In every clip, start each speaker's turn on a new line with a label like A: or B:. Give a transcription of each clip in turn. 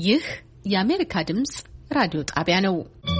A: ይህ የአሜሪካ ድምጽ ራዲዮ ጣቢያ ነው።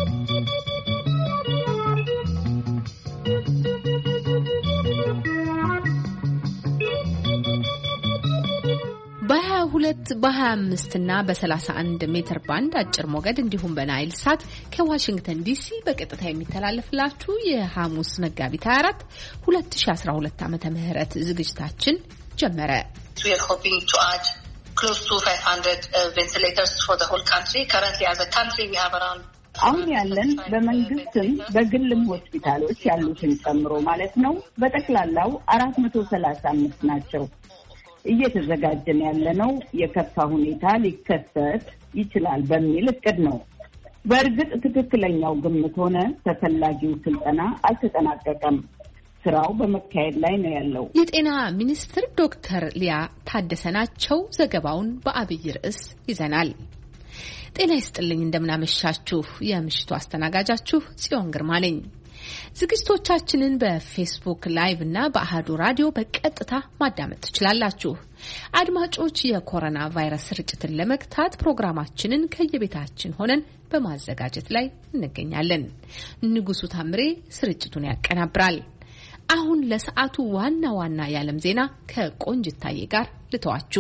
A: በ22 በ25 እና በ31 ሜትር ባንድ አጭር ሞገድ እንዲሁም በናይል ሳት ከዋሽንግተን ዲሲ በቀጥታ የሚተላለፍላችሁ የሐሙስ መጋቢት 24 2012 ዓመተ ምህረት ዝግጅታችን ጀመረ።
B: We are hoping to add close to 500 ventilators for the whole country. Currently as a country we have around
C: አሁን ያለን በመንግስትም በግልም ሆስፒታሎች ያሉትን ጨምሮ ማለት ነው በጠቅላላው 435 ናቸው። እየተዘጋጀን ያለነው የከፋ ሁኔታ ሊከሰት ይችላል በሚል እቅድ ነው። በእርግጥ ትክክለኛው ግምት ሆነ ተፈላጊው ስልጠና አልተጠናቀቀም። ስራው በመካሄድ ላይ ነው ያለው።
A: የጤና ሚኒስትር ዶክተር ሊያ ታደሰ ናቸው። ዘገባውን በአብይ ርዕስ ይዘናል። ጤና ይስጥልኝ፣ እንደምናመሻችሁ። የምሽቱ አስተናጋጃችሁ ጽዮን ግርማ ነኝ። ዝግጅቶቻችንን በፌስቡክ ላይቭ እና በአሃዱ ራዲዮ በቀጥታ ማዳመጥ ትችላላችሁ። አድማጮች፣ የኮሮና ቫይረስ ስርጭትን ለመግታት ፕሮግራማችንን ከየቤታችን ሆነን በማዘጋጀት ላይ እንገኛለን። ንጉሱ ታምሬ ስርጭቱን ያቀናብራል። አሁን ለሰዓቱ ዋና ዋና የዓለም ዜና ከቆንጅታዬ ጋር ልተዋችሁ።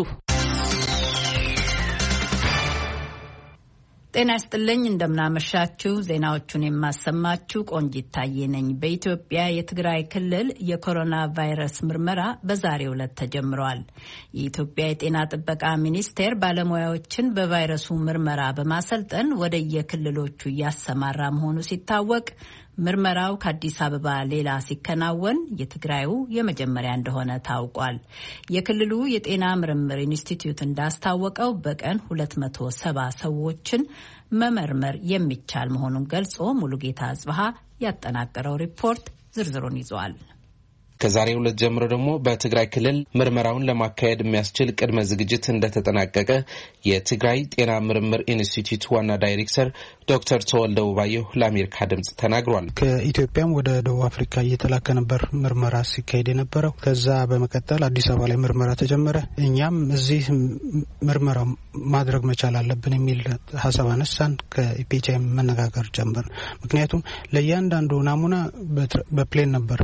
D: ጤና ይስጥልኝ፣ እንደምናመሻችሁ። ዜናዎቹን የማሰማችሁ ቆንጅታዬ ነኝ። በኢትዮጵያ የትግራይ ክልል የኮሮና ቫይረስ ምርመራ በዛሬው ዕለት ተጀምሯል። የኢትዮጵያ የጤና ጥበቃ ሚኒስቴር ባለሙያዎችን በቫይረሱ ምርመራ በማሰልጠን ወደ የክልሎቹ እያሰማራ መሆኑ ሲታወቅ ምርመራው ከአዲስ አበባ ሌላ ሲከናወን የትግራዩ የመጀመሪያ እንደሆነ ታውቋል። የክልሉ የጤና ምርምር ኢንስቲትዩት እንዳስታወቀው በቀን 270 ሰዎችን መመርመር የሚቻል መሆኑን ገልጾ ሙሉጌታ አጽብሃ ያጠናቀረው ሪፖርት ዝርዝሩን ይዟል።
E: ከዛሬው ዕለት ጀምሮ ደግሞ በትግራይ ክልል ምርመራውን ለማካሄድ የሚያስችል ቅድመ ዝግጅት እንደተጠናቀቀ የትግራይ ጤና ምርምር ኢንስቲትዩት ዋና ዳይሬክተር ዶክተር ተወልደ ውባየሁ ለአሜሪካ ድምጽ ተናግሯል።
F: ከኢትዮጵያም ወደ ደቡብ አፍሪካ እየተላከ ነበር ምርመራ ሲካሄድ የነበረው። ከዛ በመቀጠል አዲስ አበባ ላይ ምርመራ ተጀመረ። እኛም እዚህ ምርመራ ማድረግ መቻል አለብን የሚል ሀሳብ አነሳን። ከኢፒኤችአይ መነጋገር ጀመር። ምክንያቱም ለእያንዳንዱ ናሙና በፕሌን ነበር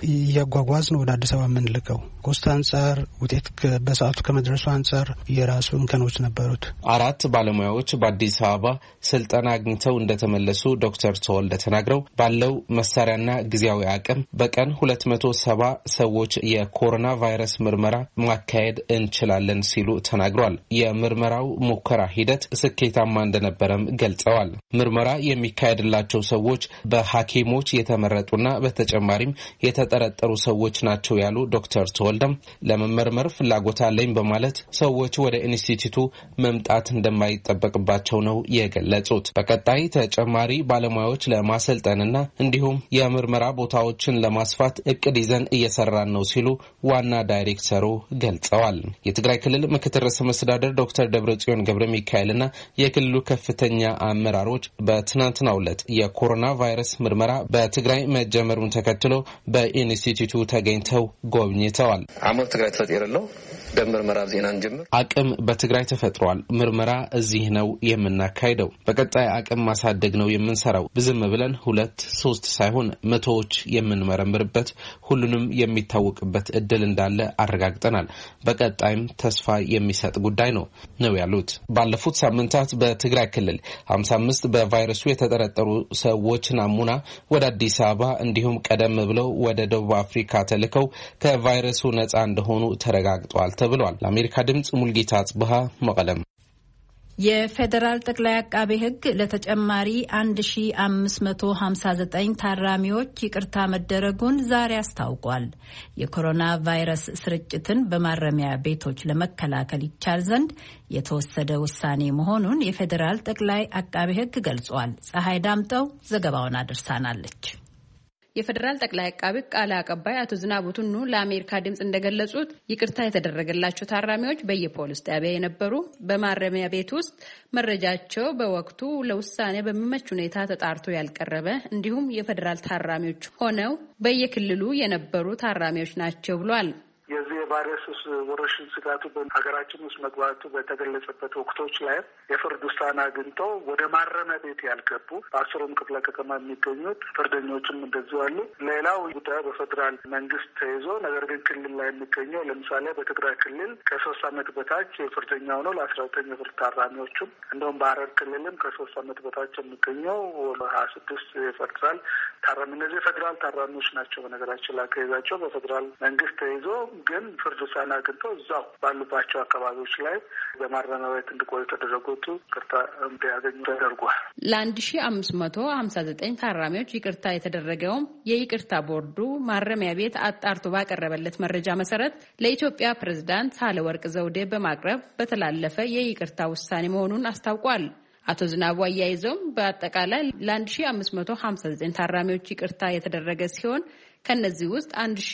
F: እያጓጓዝ ነው ወደ አዲስ አበባ የምንልከው። ኮስት አንጻር፣ ውጤት በሰዓቱ ከመድረሱ አንጻር የራሱ እንከኖች ነበሩት። 4
E: ባለሙያዎች በአዲስ አበባ ስልጠና አግኝተው እንደተመለሱ ዶክተር ተወልደ ተናግረው ባለው መሳሪያና ጊዜያዊ አቅም በቀን 270 ሰዎች የኮሮና ቫይረስ ምርመራ ማካሄድ እንችላለን ሲሉ ተናግሯል። የምርመራው ሙከራ ሂደት ስኬታማ እንደነበረም ገልጸዋል። ምርመራ የሚካሄድላቸው ሰዎች በሐኪሞች የተመረጡና በተጨማሪም የተጠረጠሩ ሰዎች ናቸው ያሉ ዶክተር ተወልደም ለመመርመር ፍላጎት አለኝ በማለት ሰዎች ወደ ኢንስቲትዩቱ መምጣት እንደማይጠበቅባቸው ነው የገለጹት። በቀጣይ ተጨማሪ ባለሙያዎች ለማሰልጠንና እንዲሁም የምርመራ ቦታዎችን ለማስፋት እቅድ ይዘን እየሰራን ነው ሲሉ ዋና ዳይሬክተሩ ገልጸዋል። የትግራይ ክልል ምክትል ርዕሰ መስተዳድር ዶክተር ደብረጽዮን ገብረ ሚካኤልና የክልሉ ከፍተኛ አመራሮች በትናንትናው ዕለት የኮሮና ቫይረስ ምርመራ በትግራይ መጀመሩን ተከትሎ በኢንስቲትዩቱ ተገኝተው ጎብኝተዋል።
G: አሞት ትግራይ ተፈጥሯል። በምርመራ ዜና እንጀምር።
E: አቅም በትግራይ ተፈጥሯል። ምርመራ እዚህ ነው የምናካሄደው። በቀጣይ አቅም ማሳደግ ነው የምንሰራው። ዝም ብለን 2-3 ሳይሆን መቶዎች የምንመረምርበት ሁሉንም የሚታወቅበት እድል እንዳለ አረጋግጠናል። በቀጣይም ተስፋ የሚሰጥ ጉዳይ ነው ያሉት። ባለፉት ሳምንታት በትግራይ ክልል 55 በቫይረሱ የተጠረጠሩ ሰዎች ናሙና ወደ አዲስ አበባ እንዲሁም ቀደም ብለው ወደ ደቡብ አፍሪካ ተልከው ከቫይረሱ ነጻ እንደሆኑ ተረጋግጧል ተብሏል። ለአሜሪካ ድምጽ ሙሉጌታ አጽብሃ መቀለም።
D: የፌዴራል ጠቅላይ አቃቤ ሕግ ለተጨማሪ 1559 ታራሚዎች ይቅርታ መደረጉን ዛሬ አስታውቋል። የኮሮና ቫይረስ ስርጭትን በማረሚያ ቤቶች ለመከላከል ይቻል ዘንድ የተወሰደ ውሳኔ መሆኑን የፌዴራል ጠቅላይ አቃቤ ሕግ ገልጿል። ፀሐይ ዳምጠው ዘገባውን አድርሳናለች።
H: የፌደራል ጠቅላይ አቃቤ ቃል አቀባይ አቶ ዝናቡ ቱኑ ለአሜሪካ ድምጽ እንደገለጹት ይቅርታ የተደረገላቸው ታራሚዎች በየፖሊስ ጣቢያ የነበሩ በማረሚያ ቤት ውስጥ መረጃቸው በወቅቱ ለውሳኔ በሚመች ሁኔታ ተጣርቶ ያልቀረበ እንዲሁም የፌደራል ታራሚዎች ሆነው በየክልሉ የነበሩ ታራሚዎች ናቸው ብሏል።
I: የዚህ ቫይረስ ወረርሽኝ ስጋቱ በሀገራችን ውስጥ መግባቱ በተገለጸበት ወቅቶች ላይ የፍርድ ውሳኔ አግኝቶ ወደ ማረሚያ ቤት ያልገቡ በ10ም ክፍለ ከተማ የሚገኙት ፍርደኞችም እንደዚሁ አሉ። ሌላው ጉዳዩ በፌዴራል መንግስት ተይዞ ነገር ግን ክልል ላይ የሚገኘው ለምሳሌ በትግራይ ክልል ከ3 ዓመት በታች ፍርደኛ ሆኖ ለ19 የፍርድ ታራሚዎችም እንደውም በሐረር ክልልም ከ3 ዓመት በታች የሚገኘው 26 የፌዴራል ታራሚ እነዚህ ፌዴራል ታራሚዎች ናቸው። በነገራችን ላይ ከይዛቸው በፌዴራል መንግስት ተይዞ ግን ፍርድ ውሳኔ አግኝቶ እዛው ባሉባቸው አካባቢዎች ላይ በማረሚያ ቤት እንዲቆዩ ተደረጉት ይቅርታ እንዲያገኙ ተደርጓል።
H: ለ1559 ታራሚዎች ይቅርታ የተደረገውም የይቅርታ ቦርዱ ማረሚያ ቤት አጣርቶ ባቀረበለት መረጃ መሰረት ለኢትዮጵያ ፕሬዝዳንት ሳህለወርቅ ዘውዴ በማቅረብ በተላለፈ የይቅርታ ውሳኔ መሆኑን አስታውቋል። አቶ ዝናቡ አያይዘውም በአጠቃላይ ለ1559 ታራሚዎች ይቅርታ የተደረገ ሲሆን ከነዚህ ውስጥ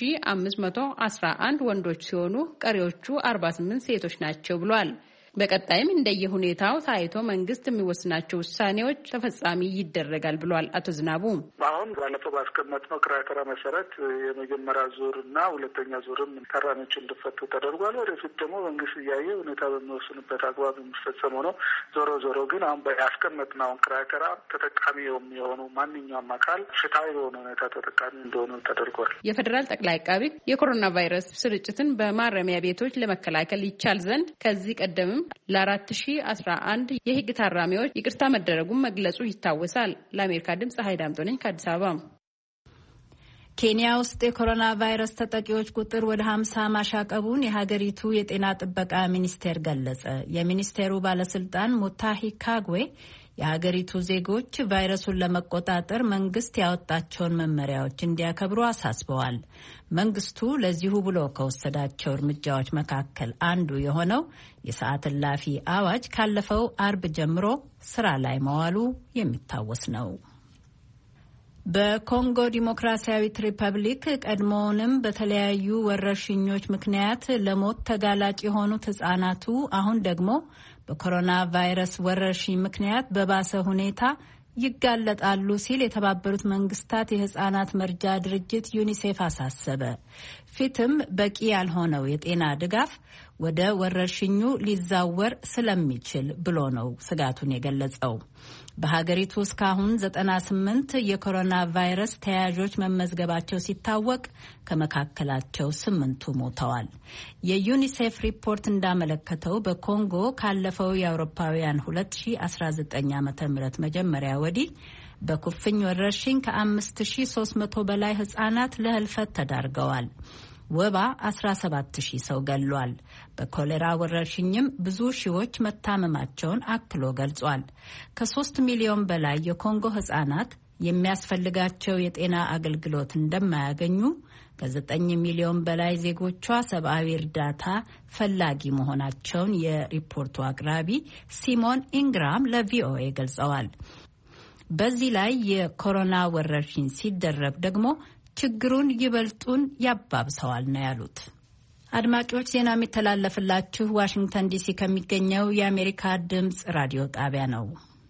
H: 1511 ወንዶች ሲሆኑ ቀሪዎቹ 48 ሴቶች ናቸው ብሏል። በቀጣይም እንደየሁኔታው ታይቶ መንግስት የሚወስናቸው ውሳኔዎች ተፈጻሚ ይደረጋል ብሏል። አቶ ዝናቡ
I: አሁን ባለፈው ባስቀመጥነው ክራይቴሪያ መሰረት የመጀመሪያ ዙር እና ሁለተኛ ዙርም ታራሚዎች እንዲፈቱ ተደርጓል። ወደፊት ደግሞ መንግስት እያየ ሁኔታ በሚወስንበት አግባብ የሚፈጸመው ነው። ዞሮ ግን አሁን ያስቀመጥነውን ክራይቴሪያ ተጠቃሚ የሚሆኑ ማንኛውም አካል ፍትሃዊ በሆነ ሁኔታ ተጠቃሚ እንደሆኑ ተደርጓል።
H: የፌዴራል ጠቅላይ አቃቤ የኮሮና ቫይረስ ስርጭትን በማረሚያ ቤቶች ለመከላከል ይቻል ዘንድ ከዚህ ቀደምም ለ4011 የህግ ታራሚዎች ይቅርታ መደረጉን መግለጹ ይታወሳል። ለአሜሪካ ድምጽ ሀይድ አምጦ ነኝ ከአዲስ አበባ።
D: ኬንያ ውስጥ የኮሮና ቫይረስ ተጠቂዎች ቁጥር ወደ 50 ማሻቀቡን የሀገሪቱ የጤና ጥበቃ ሚኒስቴር ገለጸ። የሚኒስቴሩ ባለስልጣን ሙታሂ ካግዌ የሀገሪቱ ዜጎች ቫይረሱን ለመቆጣጠር መንግስት ያወጣቸውን መመሪያዎች እንዲያከብሩ አሳስበዋል። መንግስቱ ለዚሁ ብሎ ከወሰዳቸው እርምጃዎች መካከል አንዱ የሆነው የሰዓት እላፊ አዋጅ ካለፈው አርብ ጀምሮ ስራ ላይ መዋሉ የሚታወስ ነው። በኮንጎ ዲሞክራሲያዊት ሪፐብሊክ ቀድሞውንም በተለያዩ ወረርሽኞች ምክንያት ለሞት ተጋላጭ የሆኑት ህጻናቱ አሁን ደግሞ በኮሮና ቫይረስ ወረርሽኝ ምክንያት በባሰ ሁኔታ ይጋለጣሉ ሲል የተባበሩት መንግስታት የህጻናት መርጃ ድርጅት ዩኒሴፍ አሳሰበ። ፊትም በቂ ያልሆነው የጤና ድጋፍ ወደ ወረርሽኙ ሊዛወር ስለሚችል ብሎ ነው ስጋቱን የገለጸው። በሀገሪቱ እስካሁን 98 የኮሮና ቫይረስ ተያዦች መመዝገባቸው ሲታወቅ ከመካከላቸው 8ቱ ሞተዋል። የዩኒሴፍ ሪፖርት እንዳመለከተው በኮንጎ ካለፈው የአውሮፓውያን 2019 ዓ.ም መጀመሪያ ወዲህ በኩፍኝ ወረርሽኝ ከ5300 በላይ ህጻናት ለህልፈት ተዳርገዋል። ወባ 17000 ሰው ገሏል። በኮሌራ ወረርሽኝም ብዙ ሺዎች መታመማቸውን አክሎ ገልጿል። ከ3 ሚሊዮን በላይ የኮንጎ ህጻናት የሚያስፈልጋቸው የጤና አገልግሎት እንደማያገኙ፣ ከ9 ሚሊዮን በላይ ዜጎቿ ሰብአዊ እርዳታ ፈላጊ መሆናቸውን የሪፖርቱ አቅራቢ ሲሞን ኢንግራም ለቪኦኤ ገልጸዋል። በዚህ ላይ የኮሮና ወረርሽኝ ሲደረብ ደግሞ ችግሩን ይበልጡን ያባብሰዋል ነው ያሉት። አድማጮች ዜና የሚተላለፍላችሁ ዋሽንግተን ዲሲ ከሚገኘው የአሜሪካ ድምጽ ራዲዮ ጣቢያ ነው።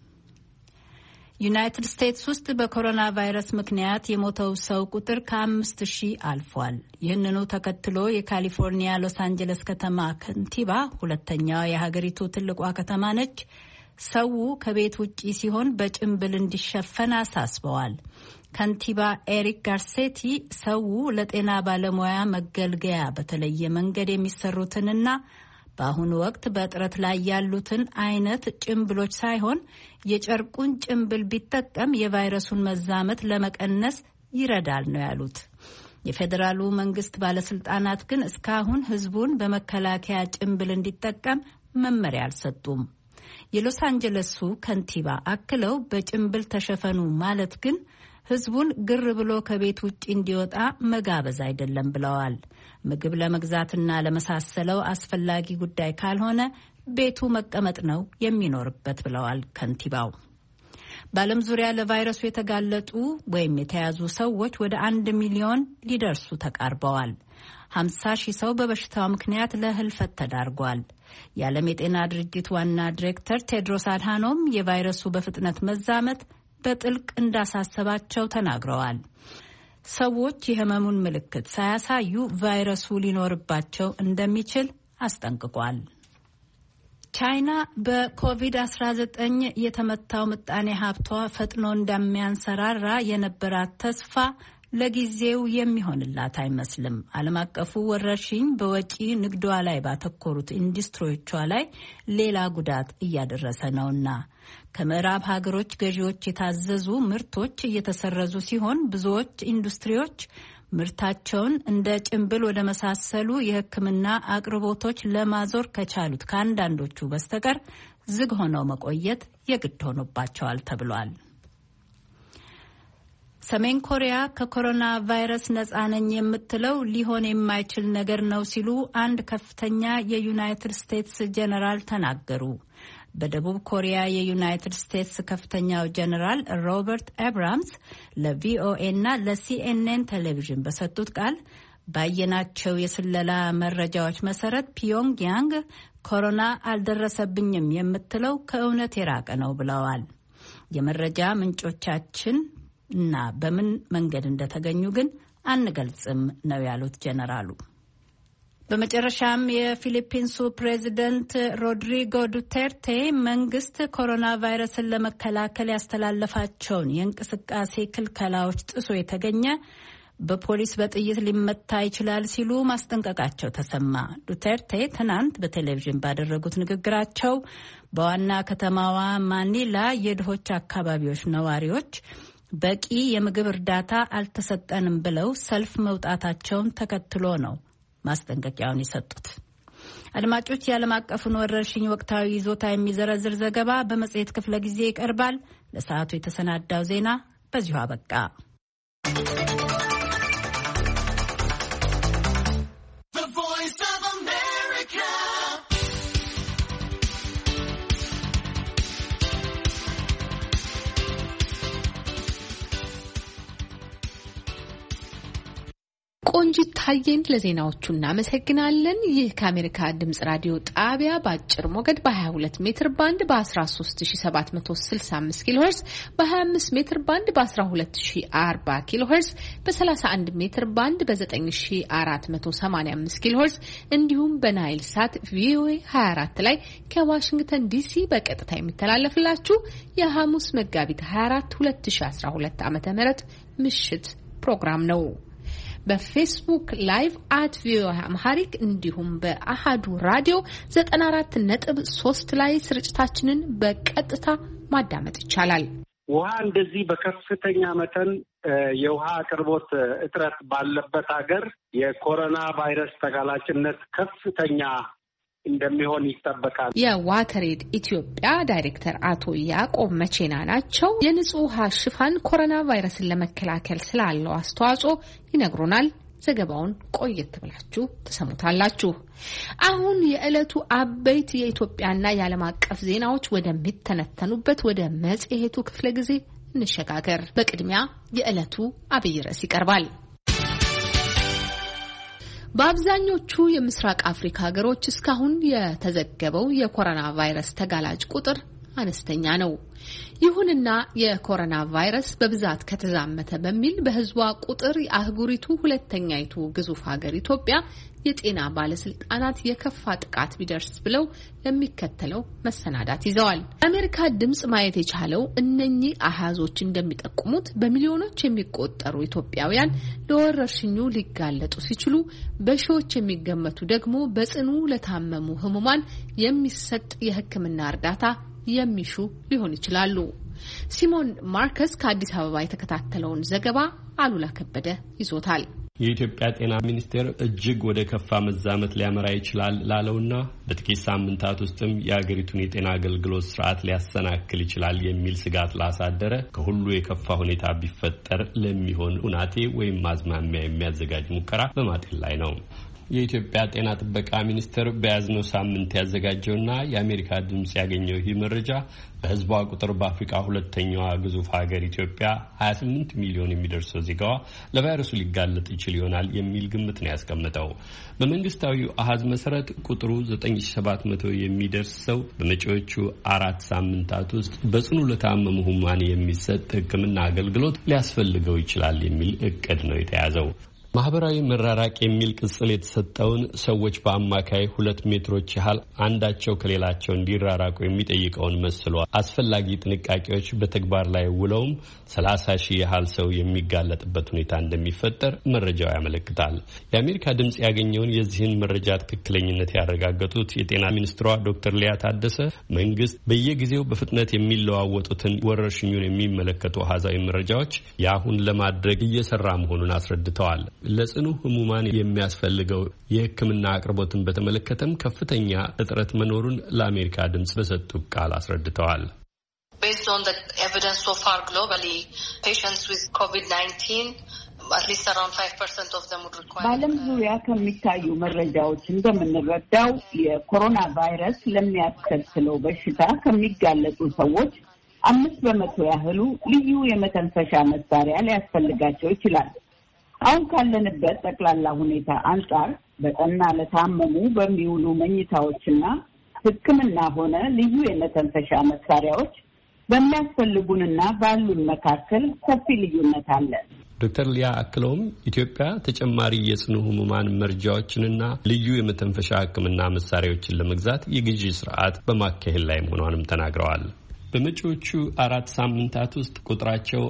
D: ዩናይትድ ስቴትስ ውስጥ በኮሮና ቫይረስ ምክንያት የሞተው ሰው ቁጥር ከ5000 አልፏል። ይህንኑ ተከትሎ የካሊፎርኒያ ሎስ አንጀለስ ከተማ ከንቲባ፣ ሁለተኛዋ የሀገሪቱ ትልቋ ከተማ ነች፣ ሰው ከቤት ውጪ ሲሆን በጭንብል እንዲሸፈን አሳስበዋል። ከንቲባ ኤሪክ ጋርሴቲ ሰው ለጤና ባለሙያ መገልገያ በተለየ መንገድ የሚሰሩትንና በአሁኑ ወቅት በእጥረት ላይ ያሉትን አይነት ጭንብሎች ሳይሆን የጨርቁን ጭንብል ቢጠቀም የቫይረሱን መዛመት ለመቀነስ ይረዳል ነው ያሉት። የፌዴራሉ መንግስት ባለስልጣናት ግን እስካሁን ህዝቡን በመከላከያ ጭንብል እንዲጠቀም መመሪያ አልሰጡም። የሎስ አንጀለሱ ከንቲባ አክለው በጭንብል ተሸፈኑ ማለት ግን ህዝቡን ግር ብሎ ከቤት ውጪ እንዲወጣ መጋበዝ አይደለም ብለዋል። ምግብ ለመግዛትና ለመሳሰለው አስፈላጊ ጉዳይ ካልሆነ ቤቱ መቀመጥ ነው የሚኖርበት ብለዋል ከንቲባው። በዓለም ዙሪያ ለቫይረሱ የተጋለጡ ወይም የተያዙ ሰዎች ወደ 1 ሚሊዮን ሊደርሱ ተቃርበዋል። 50,000 ሰው በበሽታው ምክንያት ለህልፈት ተዳርጓል። የዓለም የጤና ድርጅት ዋና ዲሬክተር ቴድሮስ አድሃኖም የቫይረሱ በፍጥነት መዛመት በጥልቅ እንዳሳሰባቸው ተናግረዋል። ሰዎች የህመሙን ምልክት ሳያሳዩ ቫይረሱ ሊኖርባቸው እንደሚችል አስጠንቅቋል። ቻይና በኮቪድ-19 የተመታው ምጣኔ ሀብቷ ፈጥኖ እንደሚያንሰራራ የነበራት ተስፋ ለጊዜው የሚሆንላት አይመስልም። ዓለም አቀፉ ወረርሽኝ በወጪ ንግዷ ላይ ባተኮሩት ኢንዱስትሪዎቿ ላይ ሌላ ጉዳት እያደረሰ ነውና ከምዕራብ ሀገሮች ገዢዎች የታዘዙ ምርቶች እየተሰረዙ ሲሆን ብዙዎች ኢንዱስትሪዎች ምርታቸውን እንደ ጭንብል ወደ መሳሰሉ የሕክምና አቅርቦቶች ለማዞር ከቻሉት ከአንዳንዶቹ በስተቀር ዝግ ሆነው መቆየት የግድ ሆኖባቸዋል ተብሏል። ሰሜን ኮሪያ ከኮሮና ቫይረስ ነፃ ነኝ የምትለው ሊሆን የማይችል ነገር ነው ሲሉ አንድ ከፍተኛ የዩናይትድ ስቴትስ ጄኔራል ተናገሩ። በደቡብ ኮሪያ የዩናይትድ ስቴትስ ከፍተኛው ጄኔራል ሮበርት አብራምስ ለቪኦኤና ለሲኤንኤን ቴሌቪዥን በሰጡት ቃል ባየናቸው የስለላ መረጃዎች መሰረት ፒዮንግያንግ ኮሮና አልደረሰብኝም የምትለው ከእውነት የራቀ ነው ብለዋል። የመረጃ ምንጮቻችን እና በምን መንገድ እንደተገኙ ግን አንገልጽም ነው ያሉት ጄኔራሉ። በመጨረሻም የፊሊፒንሱ ፕሬዚደንት ሮድሪጎ ዱቴርቴ መንግስት ኮሮና ቫይረስን ለመከላከል ያስተላለፋቸውን የእንቅስቃሴ ክልከላዎች ጥሶ የተገኘ በፖሊስ በጥይት ሊመታ ይችላል ሲሉ ማስጠንቀቃቸው ተሰማ። ዱቴርቴ ትናንት በቴሌቪዥን ባደረጉት ንግግራቸው በዋና ከተማዋ ማኒላ የድሆች አካባቢዎች ነዋሪዎች በቂ የምግብ እርዳታ አልተሰጠንም ብለው ሰልፍ መውጣታቸውን ተከትሎ ነው ማስጠንቀቂያውን የሰጡት። አድማጮች፣ የዓለም አቀፉን ወረርሽኝ ወቅታዊ ይዞታ የሚዘረዝር ዘገባ በመጽሔት ክፍለ ጊዜ ይቀርባል። ለሰዓቱ የተሰናዳው ዜና በዚሁ አበቃ።
A: ቆንጂት ታዬን ለዜናዎቹ እናመሰግናለን። ይህ ከአሜሪካ ድምጽ ራዲዮ ጣቢያ በአጭር ሞገድ በ22 ሜትር ባንድ በ13765 ኪሎ ሄርዝ፣ በ25 ሜትር ባንድ በ1240 ኪሎ ሄርዝ፣ በ31 ሜትር ባንድ በ9485 ኪሎ ሄርዝ እንዲሁም በናይል ሳት ቪኦኤ 24 ላይ ከዋሽንግተን ዲሲ በቀጥታ የሚተላለፍላችሁ የሐሙስ መጋቢት 24 2012 ዓ.ም ምሽት ፕሮግራም ነው። በፌስቡክ ላይቭ @ቪኦኤ አምሃሪክ እንዲሁም በአሃዱ ራዲዮ 94.3 ላይ ስርጭታችንን በቀጥታ ማዳመጥ ይቻላል።
J: ውሃ እንደዚህ በከፍተኛ መጠን የውሃ አቅርቦት እጥረት ባለበት ሀገር የኮሮና ቫይረስ ተጋላጭነት ከፍተኛ እንደሚሆን ይጠበቃል።
A: የዋተሬድ ኢትዮጵያ ዳይሬክተር አቶ ያዕቆብ መቼና ናቸው። የንጹህ ውሃ ሽፋን ኮሮና ቫይረስን ለመከላከል ስላለው አስተዋጽኦ ይነግሩናል። ዘገባውን ቆየት ብላችሁ ተሰሙታላችሁ። አሁን የዕለቱ አበይት የኢትዮጵያና የዓለም አቀፍ ዜናዎች ወደሚተነተኑበት ወደ መጽሔቱ ክፍለ ጊዜ እንሸጋገር። በቅድሚያ የዕለቱ አብይ ርዕስ ይቀርባል። በአብዛኞቹ የምስራቅ አፍሪካ ሀገሮች እስካሁን የተዘገበው የኮሮና ቫይረስ ተጋላጭ ቁጥር አነስተኛ ነው። ይሁንና የኮሮና ቫይረስ በብዛት ከተዛመተ በሚል በሕዝቧ ቁጥር የአህጉሪቱ ሁለተኛይቱ ግዙፍ ሀገር ኢትዮጵያ የጤና ባለስልጣናት የከፋ ጥቃት ቢደርስ ብለው ለሚከተለው መሰናዳት ይዘዋል። የአሜሪካ ድምጽ ማየት የቻለው እነኚህ አሃዞች እንደሚጠቁሙት በሚሊዮኖች የሚቆጠሩ ኢትዮጵያውያን ለወረርሽኙ ሊጋለጡ ሲችሉ፣ በሺዎች የሚገመቱ ደግሞ በጽኑ ለታመሙ ህሙማን የሚሰጥ የሕክምና እርዳታ የሚሹ ሊሆን ይችላሉ። ሲሞን ማርከስ ከአዲስ አበባ የተከታተለውን ዘገባ አሉላ ከበደ ይዞታል።
K: የኢትዮጵያ ጤና ሚኒስቴር እጅግ ወደ ከፋ መዛመት ሊያመራ ይችላል ላለውና በጥቂት ሳምንታት ውስጥም የአገሪቱን የጤና አገልግሎት ስርዓት ሊያሰናክል ይችላል የሚል ስጋት ላሳደረ ከሁሉ የከፋ ሁኔታ ቢፈጠር ለሚሆን ሁናቴ ወይም ማዝማሚያ የሚያዘጋጅ ሙከራ በማጤን ላይ ነው። የኢትዮጵያ ጤና ጥበቃ ሚኒስቴር በያዝነው ሳምንት ያዘጋጀውና የአሜሪካ ድምጽ ያገኘው ይህ መረጃ በህዝቧ ቁጥር በአፍሪካ ሁለተኛዋ ግዙፍ ሀገር ኢትዮጵያ 28 ሚሊዮን የሚደርሰው ዜጋዋ ለቫይረሱ ሊጋለጥ ይችል ይሆናል የሚል ግምት ነው ያስቀመጠው። በመንግስታዊው አሃዝ መሰረት ቁጥሩ 9700 የሚደርስ ሰው በመጪዎቹ 4 ሳምንታት ውስጥ በጽኑ ለታመሙ ህሙማን የሚሰጥ ሕክምና አገልግሎት ሊያስፈልገው ይችላል የሚል እቅድ ነው የተያዘው። ማህበራዊ መራራቅ የሚል ቅጽል የተሰጠውን ሰዎች በአማካይ 2 ሜትሮች ያህል አንዳቸው ከሌላቸው እንዲራራቁ የሚጠይቀውን መስሎ አስፈላጊ ጥንቃቄዎች በተግባር ላይ ውለውም 30 ሺህ ያህል ሰው የሚጋለጥበት ሁኔታ እንደሚፈጠር መረጃው ያመለክታል። የአሜሪካ ድምጽ ያገኘውን የዚህን መረጃ ትክክለኝነት ያረጋገጡት የጤና ሚኒስትሯ ዶክተር ሊያ ታደሰ መንግስት በየጊዜው በፍጥነት የሚለዋወጡትን ወረርሽኙን የሚመለከቱ አሃዛዊ መረጃዎች ያሁን ለማድረግ እየሰራ መሆኑን አስረድተዋል። ለጽኑ ህሙማን የሚያስፈልገው የሕክምና አቅርቦትን በተመለከተም ከፍተኛ እጥረት መኖሩን ለአሜሪካ ድምጽ በሰጡ ቃል አስረድተዋል።
B: Based on the evidence so far globally, patients with COVID-19 at least around 5% of them would require
C: በዓለም ዙሪያ ከሚታዩ መረጃዎች እንደምንረዳው የኮሮና ቫይረስ ለሚያስከትለው በሽታ ከሚጋለጡ ሰዎች 5% ያህሉ ልዩ የመተንፈሻ መሳሪያ ሊያስፈልጋቸው ይችላል። አሁን ካለንበት ጠቅላላ ሁኔታ አንጻር በጠና ለታመሙ በሚውሉ መኝታዎችና ሕክምና ሆነ ልዩ የመተንፈሻ መሳሪያዎች በሚያስፈልጉንና ባሉን መካከል ሰፊ ልዩነት አለ።
K: ዶክተር ሊያ አክለውም ኢትዮጵያ ተጨማሪ የጽኑ ህሙማን መርጃዎችንና ልዩ የመተንፈሻ ሕክምና መሳሪያዎችን ለመግዛት የግዢ ስርዓት በማካሄድ ላይ መሆኗንም ተናግረዋል። በመጪዎቹ 4 ሳምንታት ውስጥ ቁጥራቸው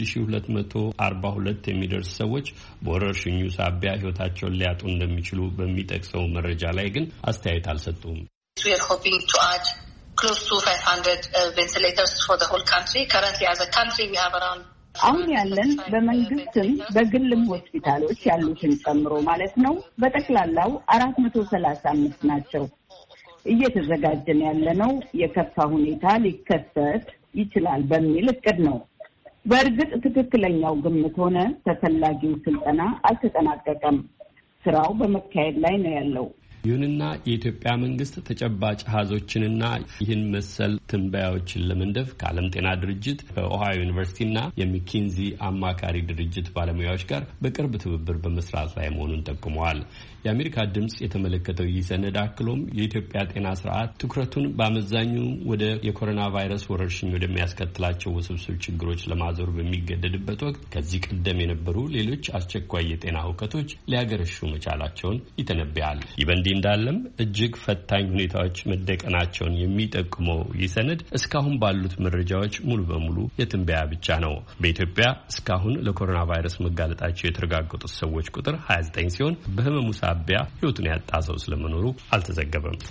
K: 1242 የሚደርስ ሰዎች በወረርሽኙ ሳቢያ ህይወታቸውን ሊያጡ እንደሚችሉ በሚጠቅሰው መረጃ ላይ ግን አስተያየት አልሰጡም።
B: We are hoping to add close to 500 ventilators for the whole country. Currently as a country we have around
C: አሁን ያለን በመንግስትም በግልም ሆስፒታሎች ያሉትን ጨምሮ ማለት ነው በጠቅላላው 435 ናቸው። እየተዘጋጀን ያለነው የከፋ ሁኔታ ሊከሰት ይችላል በሚል እቅድ ነው። በእርግጥ ትክክለኛው ግምት ሆነ ተፈላጊው ስልጠና አልተጠናቀቀም። ስራው በመካሄድ ላይ ነው ያለው።
K: ይሁንና የኢትዮጵያ መንግስት ተጨባጭ ሀዞችንና ይህን መሰል ትንበያዎችን ለመንደፍ ከዓለም ጤና ድርጅት ከኦሃዮ ዩኒቨርሲቲና የሚኪንዚ አማካሪ ድርጅት ባለሙያዎች ጋር በቅርብ ትብብር በመስራት ላይ መሆኑን ጠቁመዋል። የአሜሪካ ድምጽ የተመለከተው ይህ ሰነድ አክሎም የኢትዮጵያ ጤና ስርዓት ትኩረቱን በአመዛኙ ወደ የኮሮና ቫይረስ ወረርሽኝ ወደሚያስከትላቸው ውስብስብ ችግሮች ለማዞር በሚገደድበት ወቅት ከዚህ ቀደም የነበሩ ሌሎች አስቸኳይ የጤና ሁከቶች ሊያገረሹ መቻላቸውን ይተነብያል። ይበንዲ እንዳለም እጅግ ፈታኝ ሁኔታዎች መደቀናቸውን የሚጠቁመው ይህ ሰነድ እስካሁን ባሉት መረጃዎች ሙሉ በሙሉ የትንበያ ብቻ ነው። በኢትዮጵያ እስካሁን ለኮሮና ቫይረስ መጋለጣቸው የተረጋገጡት ሰዎች ቁጥር 29 ሲሆን በህመሙ ሳቢያ ህይወቱን ያጣ ሰው ስለመኖሩ አልተዘገበም።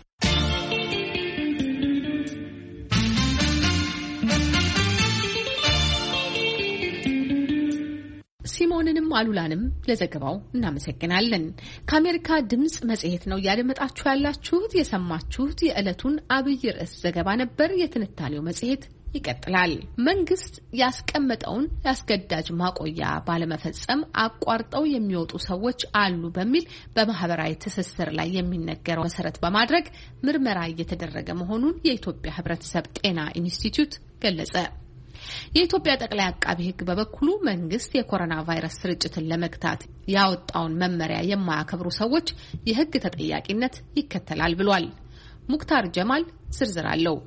A: ሲሞንንም አሉላንም ለዘገባው እናመሰግናለን። ከአሜሪካ ድምጽ መጽሔት ነው እያደመጣችሁ ያላችሁት። የሰማችሁት የዕለቱን አብይ ርዕስ ዘገባ ነበር። የትንታኔው መጽሔት ይቀጥላል። መንግስት ያስቀመጠውን ያስገዳጅ ማቆያ ባለመፈጸም አቋርጠው የሚወጡ ሰዎች አሉ በሚል በማህበራዊ ትስስር ላይ የሚነገረው መሰረት በማድረግ ምርመራ እየተደረገ መሆኑን የኢትዮጵያ ሕብረተሰብ ጤና ኢንስቲትዩት ገለጸ። የኢትዮጵያ ጠቅላይ አቃቢ ሕግ በበኩሉ መንግስት የኮሮና ቫይረስ ስርጭትን ለመግታት ያወጣውን መመሪያ የማያከብሩ ሰዎች የሕግ ተጠያቂነት ይከተላል ብሏል። ሙክታር ጀማል ዝርዝር አለው።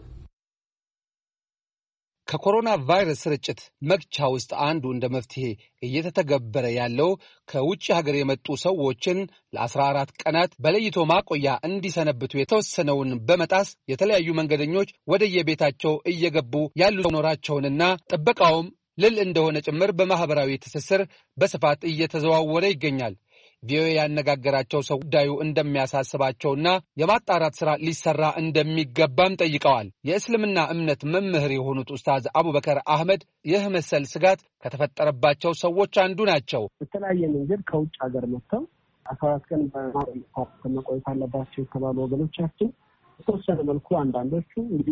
L: ከኮሮና ቫይረስ ስርጭት መግቻ ውስጥ አንዱ እንደ መፍትሄ እየተተገበረ ያለው ከውጭ ሀገር የመጡ ሰዎችን ለ14 ቀናት በለይቶ ማቆያ እንዲሰነብቱ የተወሰነውን በመጣስ የተለያዩ መንገደኞች ወደየቤታቸው እየገቡ ያሉ መኖራቸውንና ጥበቃውም ልል እንደሆነ ጭምር በማህበራዊ ትስስር በስፋት እየተዘዋወረ ይገኛል። ቪኦኤ ያነጋገራቸው ሰው ጉዳዩ እንደሚያሳስባቸውና የማጣራት ስራ ሊሰራ እንደሚገባም ጠይቀዋል። የእስልምና እምነት መምህር የሆኑት ኡስታዝ አቡበከር አህመድ ይህ መሰል ስጋት ከተፈጠረባቸው ሰዎች አንዱ ናቸው።
M: በተለያየ መንገድ ከውጭ ሀገር መጥተው 14 ቀን በመቆየት አለባቸው የተባሉ ወገኖቻችን በተወሰነ መልኩ አንዳንዶቹ እንግዲህ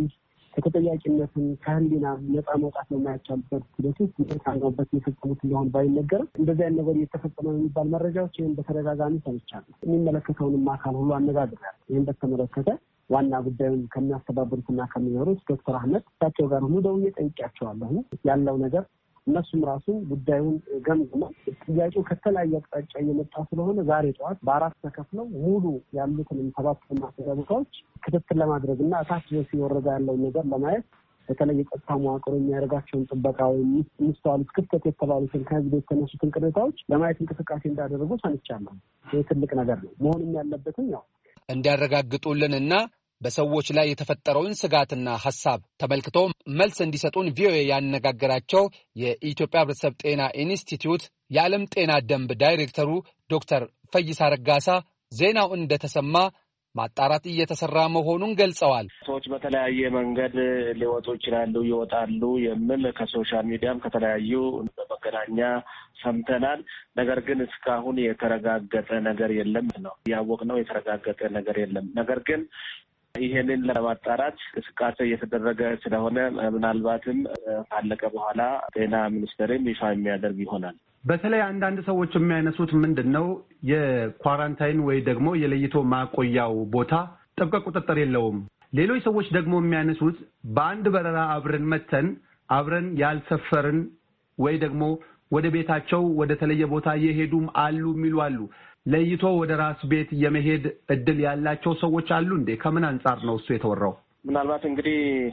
M: ከተጠያቂነትን ከህሊና ነፃ መውጣት ነው የማይቻልበት ሂደት ታንገበት የፈጸሙት ሊሆን ባይነገርም እንደዚህ አይነት ነገር እየተፈጸመ ነው የሚባል መረጃዎች ይህን በተደጋጋሚ ሰምቻለሁ። የሚመለከተውንም አካል ሁሉ አነጋግሬያለሁ። ይህን በተመለከተ ዋና ጉዳዩን ከሚያስተባብሩትና ከሚኖሩት ዶክተር አህመድ እሳቸው ጋር ሁሉ ደውዬ ጠይቄያቸዋለሁ። ያለው ነገር እነሱም ራሱ ጉዳዩን ገምግመው ጥያቄው ከተለያየ አቅጣጫ እየመጣ ስለሆነ ዛሬ ጠዋት በአራት ተከፍለው ሙሉ ያሉትን 7 ማስተዳደሪያ ቦታዎች ክትትል ለማድረግና እታች ድረስ የወረደ ያለውን ነገር ለማየት በተለይ የጸጥታ መዋቅሩ የሚያደርጋቸውን ጥበቃ ወይም የሚስተዋሉት ክፍተት የተባሉትን ከህዝብ የተነሱትን ቅሬታዎች ለማየት እንቅስቃሴ እንዳደረጉ ሰምቻለሁ። ይህ ትልቅ ነገር ነው። መሆንም ያለበትም ያው
L: እንዲያረጋግጡልንና በሰዎች ላይ የተፈጠረውን ስጋትና ሐሳብ ተመልክቶ መልስ እንዲሰጡን ቪኦኤ ያነጋገራቸው የኢትዮጵያ ሕብረተሰብ ጤና ኢንስቲትዩት የዓለም ጤና ደንብ ዳይሬክተሩ ዶክተር ፈይሳ ረጋሳ ዜናው እንደተሰማ ማጣራት እየተሰራ መሆኑን ገልጸዋል።
N: ሰዎች በተለያየ መንገድ ሊወጡ ይችላሉ፣ ይወጣሉ የሚል ከሶሻል ሚዲያም ከተለያዩ በመገናኛ ሰምተናል። ነገር ግን እስካሁን የተረጋገጠ ነገር የለም ነው ያወቅነው። የተረጋገጠ ነገር የለም። ነገር ግን ይሄንን ለማጣራት እንቅስቃሴ እየተደረገ ስለሆነ ምናልባትም ካለቀ በኋላ ጤና ሚኒስቴርም ይፋ የሚያደርግ ይሆናል።
O: በተለይ አንዳንድ ሰዎች የሚያነሱት ምንድነው የኳራንታይን ወይ ደግሞ የለይቶ ማቆያው ቦታ ጥብቅ ቁጥጥር የለውም። ሌሎች ሰዎች ደግሞ የሚያነሱት በአንድ በረራ አብረን መተን አብረን ያልሰፈርን ወይ ደግሞ ወደ ቤታቸው ወደ ተለየ ቦታ የሄዱም አሉ የሚሉ አሉ። ለይቶ ወደ ራስ ቤት የመሄድ እድል ያላቸው ሰዎች አሉ እንዴ? ከምን አንጻር ነው እሱ የተወራው?
N: ምናልባት እንግዲህ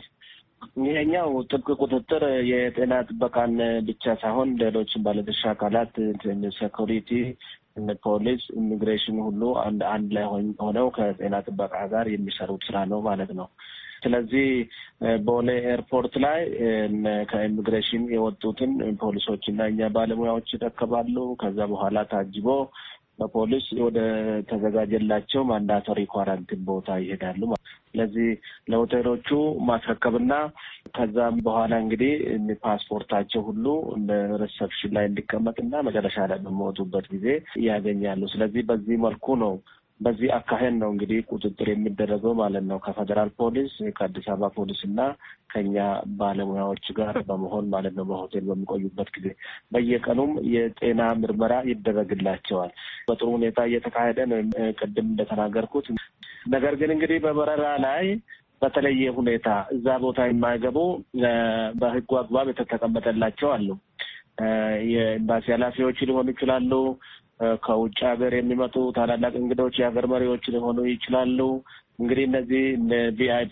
N: ይሄኛው ጥብቅ ቁጥጥር የጤና ጥበቃን ብቻ ሳይሆን ሌሎችን ባለድርሻ አካላት ሴኩሪቲ፣ ፖሊስ፣ ኢሚግሬሽን ሁሉ አንድ ላይ ሆነው ከጤና ጥበቃ ጋር የሚሰሩት ስራ ነው ማለት ነው። ስለዚህ ቦሌ ኤርፖርት ላይ ከኢሚግሬሽን የወጡትን ፖሊሶችና እኛ ባለሙያዎች ይረከባሉ። ከዛ በኋላ ታጅቦ በፖሊስ ወደ ተዘጋጀላቸው ማንዳቶሪ ኳራንቲን ቦታ ይሄዳሉ። ስለዚህ ለሆቴሎቹ ማስረከብና ከዛም በኋላ እንግዲህ ፓስፖርታቸው ሁሉ ሪሰፕሽን ላይ እንዲቀመጥና መጨረሻ ላይ በሚወጡበት ጊዜ ያገኛሉ። ስለዚህ በዚህ መልኩ ነው በዚህ አካሄድ ነው እንግዲህ ቁጥጥር የሚደረገው ማለት ነው። ከፌደራል ፖሊስ፣ ከአዲስ አበባ ፖሊስ እና ከኛ ባለሙያዎች ጋር በመሆን ማለት ነው። በሆቴል በሚቆዩበት ጊዜ በየቀኑም የጤና ምርመራ ይደረግላቸዋል። በጥሩ ሁኔታ እየተካሄደ ነው ቅድም እንደተናገርኩት። ነገር ግን እንግዲህ በበረራ ላይ በተለየ ሁኔታ እዛ ቦታ የማይገቡ በሕጉ አግባብ የተቀመጠላቸው አሉ። የኤምባሲ ኃላፊዎች ሊሆኑ ይችላሉ። ከውጭ ሀገር የሚመጡ ታላላቅ እንግዶች፣ የሀገር መሪዎች ሊሆኑ ይችላሉ። እንግዲህ እነዚህ ቪአይፒ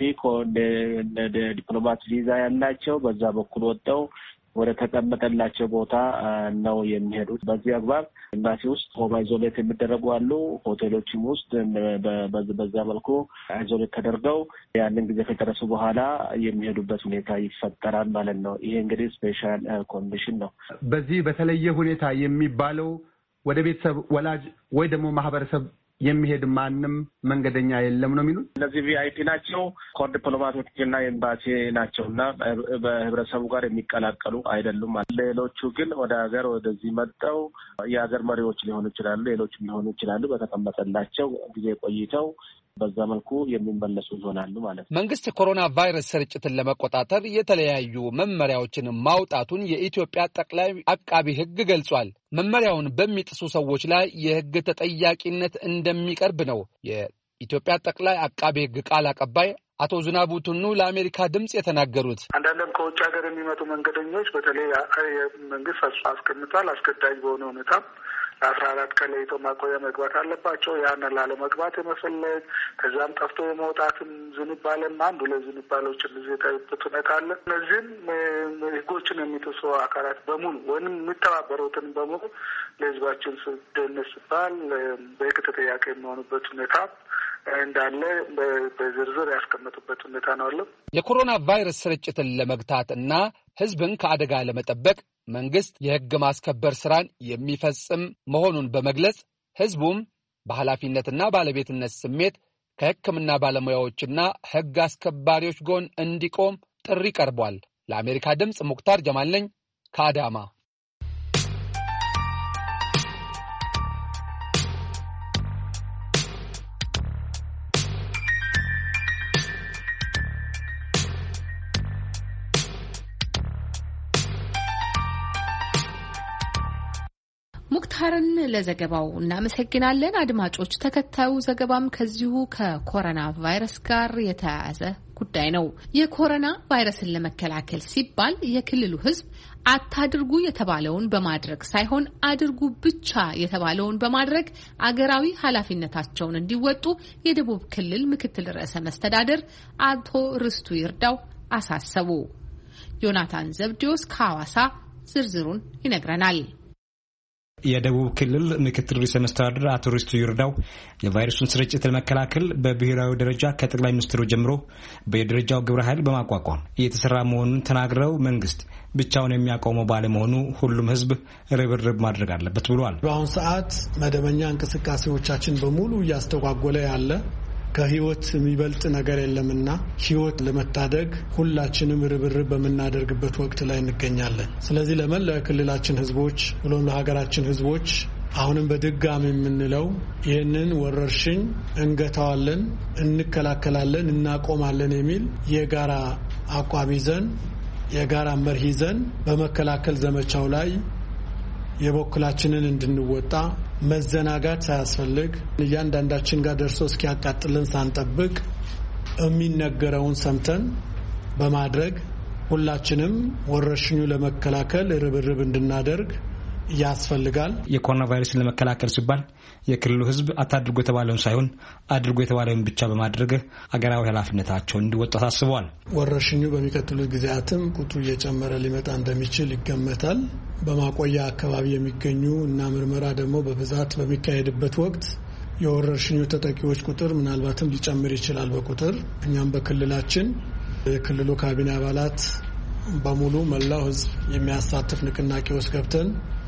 N: ዲፕሎማት ቪዛ ያላቸው በዛ በኩል ወጥተው ወደ ተቀመጠላቸው ቦታ ነው የሚሄዱት። በዚህ አግባብ ኤምባሲ ውስጥ ሆም አይዞሌት የሚደረጉ አሉ። ሆቴሎችም ውስጥ በዛ መልኩ አይዞሌት ተደርገው ያንን ጊዜ ከጨረሱ በኋላ የሚሄዱበት ሁኔታ ይፈጠራል ማለት ነው። ይሄ እንግዲህ ስፔሻል ኮንዲሽን ነው።
O: በዚህ በተለየ ሁኔታ የሚባለው ወደ ቤተሰብ ወላጅ ወይ ደግሞ ማህበረሰብ የሚሄድ ማንም መንገደኛ የለም ነው የሚሉት።
N: እነዚህ ቪአይፒ ናቸው፣ ኮር ዲፕሎማቶችና ኤምባሲ ናቸውና በህብረተሰቡ ጋር የሚቀላቀሉ አይደሉም። ሌሎቹ ግን ወደ ሀገር ወደዚህ መጥተው የሀገር መሪዎች ሊሆኑ ይችላሉ፣ ሌሎችም ሊሆኑ ይችላሉ። በተቀመጠላቸው ጊዜ ቆይተው በዛ መልኩ የሚመለሱ ይሆናሉ ማለት ነው።
L: መንግስት የኮሮና ቫይረስ ስርጭትን ለመቆጣጠር የተለያዩ መመሪያዎችን ማውጣቱን የኢትዮጵያ ጠቅላይ አቃቢ ሕግ ገልጿል። መመሪያውን በሚጥሱ ሰዎች ላይ የሕግ ተጠያቂነት እንደሚቀርብ ነው የኢትዮጵያ ጠቅላይ አቃቢ ሕግ ቃል አቀባይ አቶ ዝናቡ ቱኑ ለአሜሪካ ድምጽ የተናገሩት።
I: አንዳንድም ከውጭ ሀገር የሚመጡ መንገደኞች በተለይ መንግስት አስቀምጧል። አስገዳጅ በሆነ ሁኔታ 14 ቀን ለይቶ ማቆያ መግባት አለባቸው። ያንን ላለመግባት የመፈለግ ከዛም ጠፍቶ የመውጣትም ዝንባሌም አንዱ ለዝንባሌዎች እንደዚህ የታዩበት ሁኔታ አለ። እነዚህም ህጎችን የሚጥሱ አካላት በሙሉ ወይም የሚተባበሩትን በሙሉ ለህዝባችን ደህንነት ሲባል በህግ ተጠያቂ የሚሆኑበት ሁኔታ እንዳለ በዝርዝር ያስቀመጡበት ሁኔታ ነው አለ።
L: የኮሮና ቫይረስ ስርጭትን ለመግታት እና ህዝብን ከአደጋ ለመጠበቅ መንግስት የህግ ማስከበር ስራን የሚፈጽም መሆኑን በመግለጽ ህዝቡም በኃላፊነትና ባለቤትነት ስሜት ከሕክምና ባለሙያዎችና ህግ አስከባሪዎች ጎን እንዲቆም ጥሪ ቀርቧል። ለአሜሪካ ድምጽ ሙክታር ጀማል ነኝ ከአዳማ።
A: ሙክታርን ለዘገባው እናመሰግናለን። አድማጮች ተከታዩ ዘገባም ከዚሁ ከኮሮና ቫይረስ ጋር የተያያዘ ጉዳይ ነው። የኮሮና ቫይረስን ለመከላከል ሲባል የክልሉ ሕዝብ አታድርጉ የተባለውን በማድረግ ሳይሆን አድርጉ ብቻ የተባለውን በማድረግ አገራዊ ኃላፊነታቸውን እንዲወጡ የደቡብ ክልል ምክትል ርዕሰ መስተዳድር አቶ ርስቱ ይርዳው አሳሰቡ። ዮናታን ዘብዲዮስ ከሐዋሳ ዝርዝሩን ይነግረናል።
P: የደቡብ ክልል ምክትል ርዕሰ መስተዳድር አቶ ርስቱ ይርዳው የቫይረሱን ስርጭት ለመከላከል በብሔራዊ ደረጃ ከጠቅላይ ሚኒስትሩ ጀምሮ በየደረጃው ግብረ ኃይል በማቋቋም እየተሰራ መሆኑን ተናግረው መንግስት ብቻውን የሚያቆመው ባለመሆኑ ሁሉም ህዝብ ርብርብ ማድረግ አለበት ብለዋል።
Q: በአሁኑ ሰዓት መደበኛ እንቅስቃሴዎቻችን በሙሉ እያስተጓጎለ ያለ ከህይወት የሚበልጥ ነገር የለምና ህይወት ለመታደግ ሁላችንም ርብርብ በመናደርግበት ወቅት ላይ እንገኛለን። ስለዚህ ለመላው ክልላችን ህዝቦች ብሎም ለሀገራችን ህዝቦች አሁንም በድጋሚ የምንለው ይህንን ወረርሽኝ እንገታዋለን፣ እንከላከላለን፣ እናቆማለን የሚል የጋራ አቋም ይዘን የጋራ መርህ ይዘን በመከላከል ዘመቻው ላይ የበኩላችንን እንድንወጣ መዘናጋት ሳያስፈልግ እያንዳንዳችን ጋር ደርሶ እስኪያቃጥልን ሳንጠብቅ የሚነገረውን ሰምተን በማድረግ ሁላችንም ወረርሽኙ ለመከላከል ርብርብ እንድናደርግ ያስፈልጋል።
P: የኮሮና ቫይረስን ለመከላከል ሲባል የክልሉ ህዝብ አታድርጉ የተባለውን ሳይሆን አድርጉ የተባለውን ብቻ በማድረግ አገራዊ ኃላፊነታቸውን እንዲወጡ አሳስበዋል።
Q: ወረርሽኙ በሚቀጥሉት ጊዜያትም ቁጥሩ እየጨመረ ሊመጣ እንደሚችል ይገመታል። በማቆያ አካባቢ የሚገኙ እና ምርመራ ደግሞ በብዛት በሚካሄድበት ወቅት የወረርሽኙ ተጠቂዎች ቁጥር ምናልባትም ሊጨምር ይችላል በቁጥር። እኛም በክልላችን የክልሉ ካቢኔ አባላት በሙሉ መላው ህዝብ የሚያሳትፍ ንቅናቄ ውስጥ ገብተን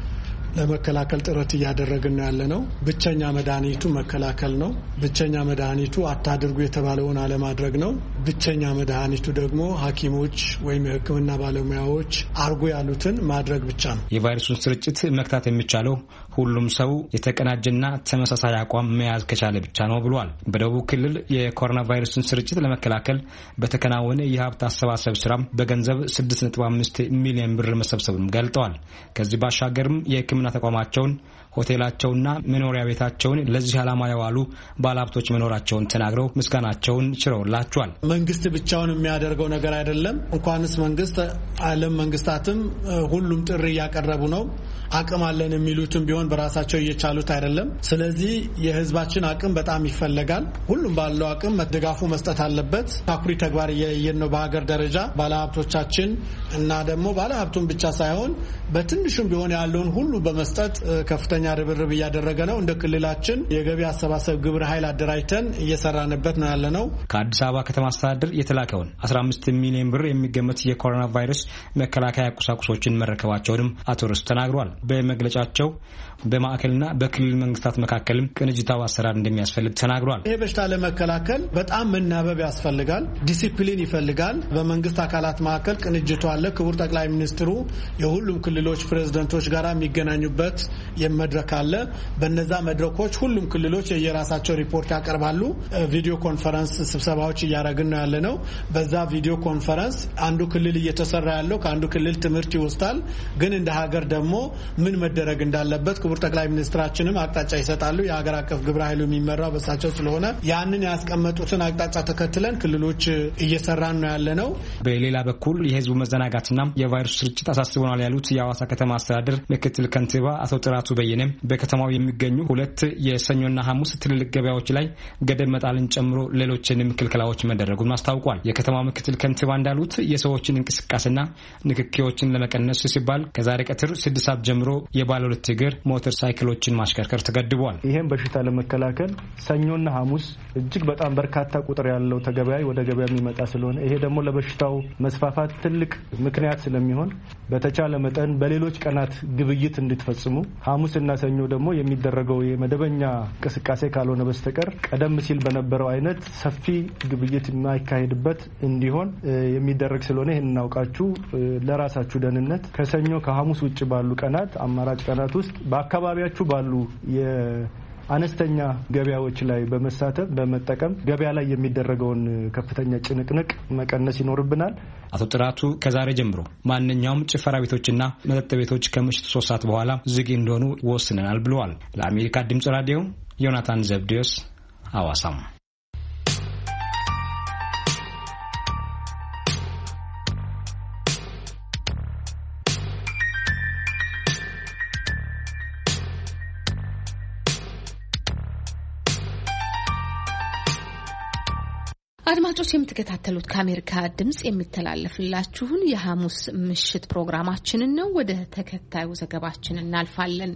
Q: ለመከላከል ጥረት እያደረግን ያለነው ብቸኛ መድኃኒቱ መከላከል ነው። ብቸኛ መድኃኒቱ አታድርጉ የተባለውን አለማድረግ ነው። ብቸኛ መድኃኒቱ ደግሞ ሐኪሞች ወይም የሕክምና ባለሙያዎች አርጉ ያሉትን ማድረግ ብቻ ነው።
P: የቫይረሱን ስርጭት መክታት የሚቻለው ሁሉም ሰው የተቀናጀና ተመሳሳይ አቋም መያዝ ከቻለ ብቻ ነው ብሏል። በደቡብ ክልል የኮሮና ቫይረስን ስርጭት ለመከላከል በተከናወነ የሀብት አሰባሰብ ስራም በገንዘብ 6.5 ሚሊዮን ብር መሰብሰቡን ገልጠዋል። ከዚህ ባሻገርም የሕክምና ተቋማቸውን ሆቴላቸውና መኖሪያ ቤታቸውን ለዚህ ዓላማ ያዋሉ ባለሀብቶች መኖራቸውን ተናግረው ምስጋናቸውን ችረውላቸዋል።
Q: መንግስት ብቻውን የሚያደርገው ነገር አይደለም። እንኳንስ መንግስት ዓለም መንግስታትም ሁሉም ጥሪ እያቀረቡ ነው። አቅም አለን የሚሉትም ቢሆን በራሳቸው እየቻሉት አይደለም። ስለዚህ የህዝባችን አቅም በጣም ይፈለጋል። ሁሉም ባለው አቅም መደጋፉ መስጠት አለበት። አኩሪ ተግባር እያየን ነው በሀገር ደረጃ ባለሀብቶቻችን እና ደግሞ ባለሀብቱን ብቻ ሳይሆን በትንሹም ቢሆን ያለውን ሁሉ በመስጠት ከፍተኛ ርብርብ እያደረገ ነው። እንደ ክልላችን የገቢ አሰባሰብ ግብረ ኃይል አደራጅተን እየሰራንበት ነው ያለነው።
P: ከአዲስ አበባ ከተማ አስተዳደር የተላከውን 15 ሚሊዮን ብር የሚገመት የኮሮና ቫይረስ መከላከያ ቁሳቁሶችን መረከባቸውንም አቶ ርስቱ ተናግሯል። በመግለጫቸው በማዕከልና በክልል መንግስታት መካከልም ቅንጅታዊ አሰራር እንደሚያስፈልግ ተናግሯል።
Q: ይህ በሽታ ለመከላከል በጣም መናበብ ያስፈልጋል፣ ዲሲፕሊን ይፈልጋል። በመንግስት አካላት መካከል ቅንጅቱ አለ። ክቡር ጠቅላይ ሚኒስትሩ የሁሉም ክልሎች ፕሬዝዳንቶች ጋር የሚገናኙበት መድረክ አለ። በነዛ መድረኮች ሁሉም ክልሎች የየራሳቸው ሪፖርት ያቀርባሉ። ቪዲዮ ኮንፈረንስ ስብሰባዎች እያደረግን ነው ያለነው። በዛ ቪዲዮ ኮንፈረንስ አንዱ ክልል እየተሰራ ያለው ከአንዱ ክልል ትምህርት ይወስዳል። ግን እንደ ሀገር ደግሞ ምን መደረግ እንዳለበት ክቡር ጠቅላይ ሚኒስትራችንም አቅጣጫ ይሰጣሉ። የሀገር አቀፍ ግብረ ኃይሉ የሚመራው በሳቸው ስለሆነ ያንን ያስቀመጡትን አቅጣጫ ተከትለን ክልሎች እየሰራን ነው ያለነው።
P: በሌላ በኩል የህዝቡ መዘናጋትና የቫይረሱ ስርጭት አሳስበናል ያሉት የሐዋሳ ከተማ አስተዳደር ምክትል ከንቲባ አቶ ጥራቱ በየነም በከተማው የሚገኙ 2 የሰኞና ሐሙስ ትልልቅ ገበያዎች ላይ ገደብ መጣልን ጨምሮ ሌሎችንም ክልከላዎች መደረጉን አስታውቋል። የከተማው ምክትል ከንቲባ እንዳሉት የሰዎችን እንቅስቃሴና ንክኪዎችን ለመቀነስ ሲባል ከዛሬ ቀትር 6 ሰዓት ጀምሮ የባለ 2 እግር ሞተር ሳይክሎችን ማሽከርከር ተገድቧል።
R: ይሄን በሽታ ለመከላከል ሰኞና ሐሙስ እጅግ በጣም በርካታ ቁጥር ያለው ተገበያይ ወደ ገበያ የሚመጣ ስለሆነ ይሄ ደግሞ ለበሽታው መስፋፋት ትልቅ ምክንያት ስለሚሆን በተቻለ መጠን በሌሎች ቀናት ግብይት እንድትፈጽሙ ሐሙስና ሰኞ ደግሞ የሚደረገው የመደበኛ እንቅስቃሴ ካልሆነ በስተቀር ቀደም ሲል በነበረው አይነት ሰፊ ግብይት የማይካሄድበት እንዲሆን የሚደረግ ስለሆነ ይሄን እናውቃችሁ ለራሳችሁ ደህንነት ከሰኞ ከሐሙስ ውጭ ባሉ ቀናት አማራጭ ቀናት ውስጥ በአካባቢያችሁ ባሉ አነስተኛ ገበያዎች ላይ በመሳተፍ በመጠቀም ገበያ ላይ የሚደረገውን ከፍተኛ ጭንቅንቅ መቀነስ ይኖርብናል።
P: አቶ ጥራቱ ከዛሬ ጀምሮ ማንኛውም ጭፈራ ቤቶችና መጠጥ ቤቶች ከምሽቱ 3 ሰዓት በኋላ ዝግ እንደሆኑ ወስነናል ብለዋል። ለአሜሪካ ድምጽ ራዲዮ ዮናታን ዘብዴዎስ ሐዋሳም።
A: አድማጮች የምትከታተሉት ከአሜሪካ ድምጽ የሚተላለፍላችሁን የሐሙስ ምሽት ፕሮግራማችንን ነው። ወደ ተከታዩ ዘገባችን እናልፋለን።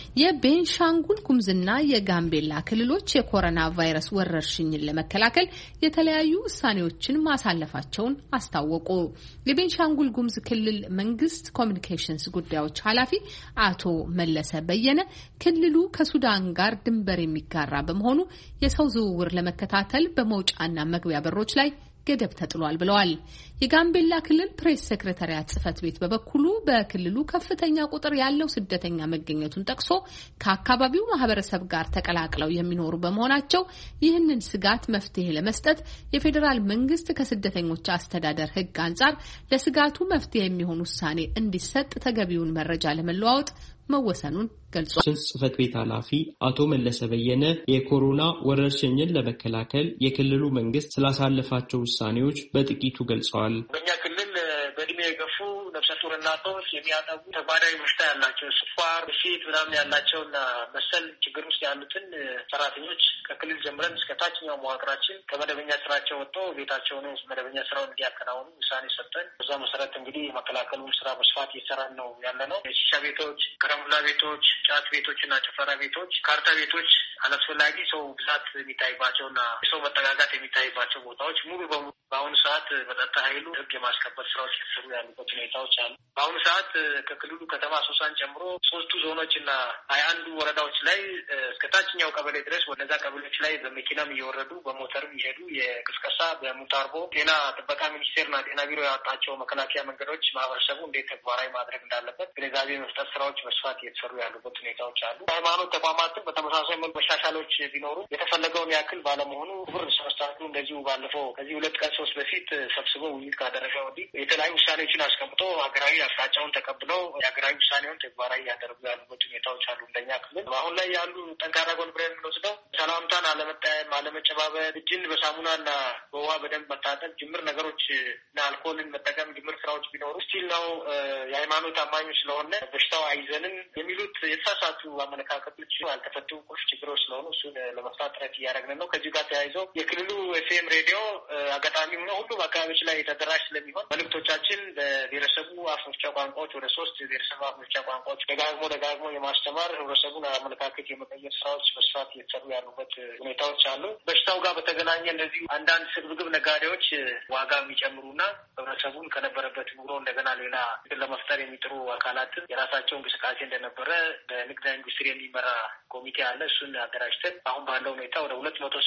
A: የቤንሻንጉል ጉሙዝና የጋምቤላ ክልሎች የኮሮና ቫይረስ ወረርሽኝን ለመከላከል የተለያዩ ውሳኔዎችን ማሳለፋቸውን አስታወቁ። የቤንሻንጉል ጉሙዝ ክልል መንግስት ኮሚኒኬሽንስ ጉዳዮች ኃላፊ አቶ መለሰ በየነ ክልሉ ከሱዳን ጋር ድንበር የሚጋራ በመሆኑ የሰው ዝውውር ለመከታተል በመውጫና መግቢያ በሮች ላይ ገደብ ተጥሏል ብለዋል። የጋምቤላ ክልል ፕሬስ ሴክሬታሪያት ጽህፈት ቤት በበኩሉ በክልሉ ከፍተኛ ቁጥር ያለው ስደተኛ መገኘቱን ጠቅሶ ከአካባቢው ማህበረሰብ ጋር ተቀላቅለው የሚኖሩ በመሆናቸው ይህንን ስጋት መፍትሄ ለመስጠት የፌዴራል መንግስት ከስደተኞች አስተዳደር ሕግ አንጻር ለስጋቱ መፍትሄ የሚሆን ውሳኔ እንዲሰጥ ተገቢውን መረጃ ለመለዋወጥ መወሰኑን ገልጿል።
S: ጽህፈት ቤት ኃላፊ አቶ መለሰ በየነ የኮሮና ወረርሽኝን ለመከላከል የክልሉ መንግስት ስላሳለፋቸው ውሳኔዎች በጥቂቱ ገልጸዋል።
T: በእኛ ክልል በእድሜ የገፉ ነፍሰ ጡር እናቶች የሚያጠቡ ተጓዳኝ በሽታ ያላቸው ስኳር፣ በሽት ምናምን ያላቸውና መሰል ችግር ውስጥ ያሉትን ሰራተኞች ከክልል ጀምረን እስከ ታችኛው መዋቅራችን ከመደበኛ ስራቸው ወጥቶ ቤታቸው ነው መደበኛ ስራውን እንዲያከናውኑ ውሳኔ ሰጠን። በዛ መሰረት እንግዲህ የመከላከሉን ስራ በስፋት እየሰራን ነው ያለ ነው። የሺሻ ቤቶች፣ ከረሙላ ቤቶች፣ ጫት ቤቶች እና ጭፈራ ቤቶች፣ ካርታ ቤቶች አላስፈላጊ ሰው ብዛት የሚታይባቸውና የሰው መጠጋጋት የሚታይባቸው ቦታዎች ሙሉ በሙሉ በአሁኑ ሰዓት በጸጥታ ኃይሉ ህግ የማስከበር ስራዎች የተሰሩ ያሉበት ሁኔታዎች አሉ። በአሁኑ ሰዓት ከክልሉ ከተማ ሶሳን ጨምሮ 3 ዞኖች እና 21 ወረዳዎች ላይ እስከ ታችኛው ቀበሌ ድረስ ወደዛ ቀበሌዎች ላይ በመኪናም እየወረዱ በሞተርም እየሄዱ የቅስቀሳ በሙታርቦ ጤና ጥበቃ ሚኒስቴርና ጤና ቢሮ ያወጣቸው መከላከያ መንገዶች ማህበረሰቡ እንዴት ተግባራዊ ማድረግ እንዳለበት ግንዛቤ መስጠት ስራዎች በስፋት እየተሰሩ ያሉበት ሁኔታዎች አሉ። ሃይማኖት ተቋማትም በተመሳሳይ መልኩ መሻሻሎች ቢኖሩ የተፈለገውን ያክል ባለመሆኑ ክቡር ሰብሳቢ እንደዚሁ ባለፈው ከዚህ 2 ቀን 3 በፊት ሰብስበው ውይይት ካደረገ ወዲህ የተለያዩ ውሳኔዎችን አስቀምጦ ሀገራዊ አቅጣጫውን ተቀብለው የሀገራዊ ውሳኔውን ተግባራዊ እያደረጉ ያሉበት ሁኔታዎች አሉ። እንደኛ ክልል አሁን ላይ ያሉ ጠንካራ ጎን ብለን የምንወስደው ሰላምታን አለመጠያየም፣ አለመጨባበጥ፣ እጅን በሳሙናና በውሃ በደንብ መታጠብ፣ ጅምር ነገሮች እና አልኮልን መጠቀም ጅምር ስራዎች ቢኖሩ ስቲል ነው የሃይማኖት አማኞች ስለሆነ በሽታው አይዘንም የሚሉት የተሳሳቱ አመለካከቶች ያልተፈቱ ቁልፍ ችግሮች ስለሆኑ እሱን ለመፍታት ጥረት እያደረግን ነው። ከዚህ ጋር ተያይዞ የክልሉ ኤፍኤም ሬዲዮ አጋጣሚ ሆነ ሁሉም አካባቢዎች ላይ ተደራሽ ስለሚሆን መልእክቶቻችን በብሔረሰቡ አፍ መፍቻ ቋንቋዎች ወደ 3 ብሔረሰብ አፍ መፍቻ ቋንቋዎች ደጋግሞ የማስተማር ህብረተሰቡን አመለካከት የመቀየር ስራዎች በስፋት እየተሰሩ ያሉበት ሁኔታዎች አሉ። በሽታው ጋር በተገናኘ እንደዚሁ አንዳንድ ስግብግብ ነጋዴዎች ዋጋ የሚጨምሩና ህብረተሰቡን ከነበረበት ኑሮ እንደገና ሌላ ለመፍጠር የሚጥሩ አካላትን የራሳቸው እንቅስቃሴ እንደነበረ በንግድ ኢንዱስትሪ የሚመራ ኮሚቴ አለ። እሱን አደራጅተን አሁን ባለው ሁኔታ ወደ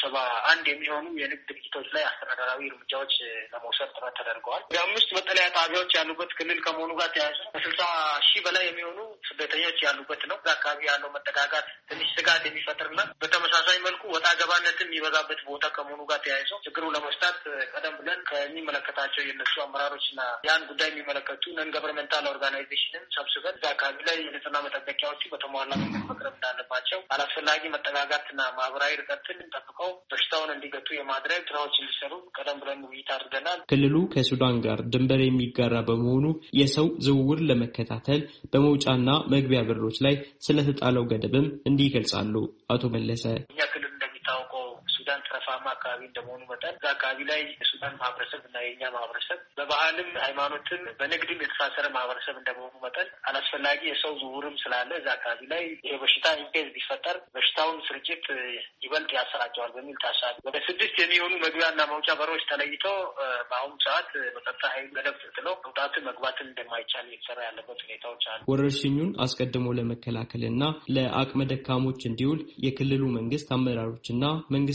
T: 271 የሚሆኑ የንግድ ድርጅቶች ላይ አስተዳደራዊ እርምጃዎች ለመውሰድ ጥረት ተደርገዋል። 5 መጠለያ ጣቢያዎች ያሉበት ክልል ከመሆኑ ጋር ተያይዞ ከ60,000 በላይ የሚሆኑ ስደተኞች ያሉበት ነው። እዛ አካባቢ ያለው መጠጋጋት ትንሽ ስጋት የሚፈጥርና በተመሳሳይ መልኩ ወጣ ገባነትም የሚበዛበት ቦታ ከመሆኑ ጋር ተያይዞ ችግሩ ለመፍታት ቀደም ብለን ከሚመለከታቸው የነሱ አመራሮችና ያን ጉዳይ የሚመለከቱ ነን ገቨርንመንታል ኦርጋናይዜሽንን ሰብስበን እዛ አካባቢ ላይ የንጽህና መጠበቂያዎቹ በተሟላ መንገድ መቅረብ እንዳለባቸው፣ አላስፈላጊ መጠጋጋትና ማህበራዊ ርቀትን ጠብቀው በሽታውን እንዲገቱ የማድረግ ስራዎች እንዲሰሩ ቀደም ብለን ውይይት አድርገናል።
S: ክልሉ ከሱዳን ጋር ድንበር የሚጋራ በመሆኑ የሰው ዝውውር ለመከታተል በመውጫና መግቢያ በሮች ላይ ስለተጣለው ገደብም እንዲህ ይገልጻሉ አቶ መለሰ።
T: እኛ ክልል እንደሚታወቀው ሱዳን ጠረፋማ አካባቢ እንደመሆኑ መጠን እዛ አካባቢ ላይ የሱዳን ማህበረሰብ እና የእኛ ማህበረሰብ በባህልም ሃይማኖትም በንግድም የተሳሰረ ማህበረሰብ እንደመሆኑ መጠን አላስፈላጊ የሰው ዝውውርም ስላለ እዛ አካባቢ ላይ ይሄ በሽታ ኢንኬዝ ቢፈጠር በሽታውን ስርጭት ይበልጥ ያሰራጨዋል በሚል ታሳቢ ወደ 6 የሚሆኑ መግቢያና መውጫ በሮች ተለይተው በአሁኑ ሰዓት በጸጥታ ኃይል ገደብ ተጥለው መውጣትን መግባትን እንደማይቻል እየተሰራ ያለበት ሁኔታዎች አሉ።
S: ወረርሽኙን አስቀድሞ ለመከላከልና ለአቅመ ደካሞች እንዲውል የክልሉ መንግስት አመራሮችና መንግስት ሰራተኞች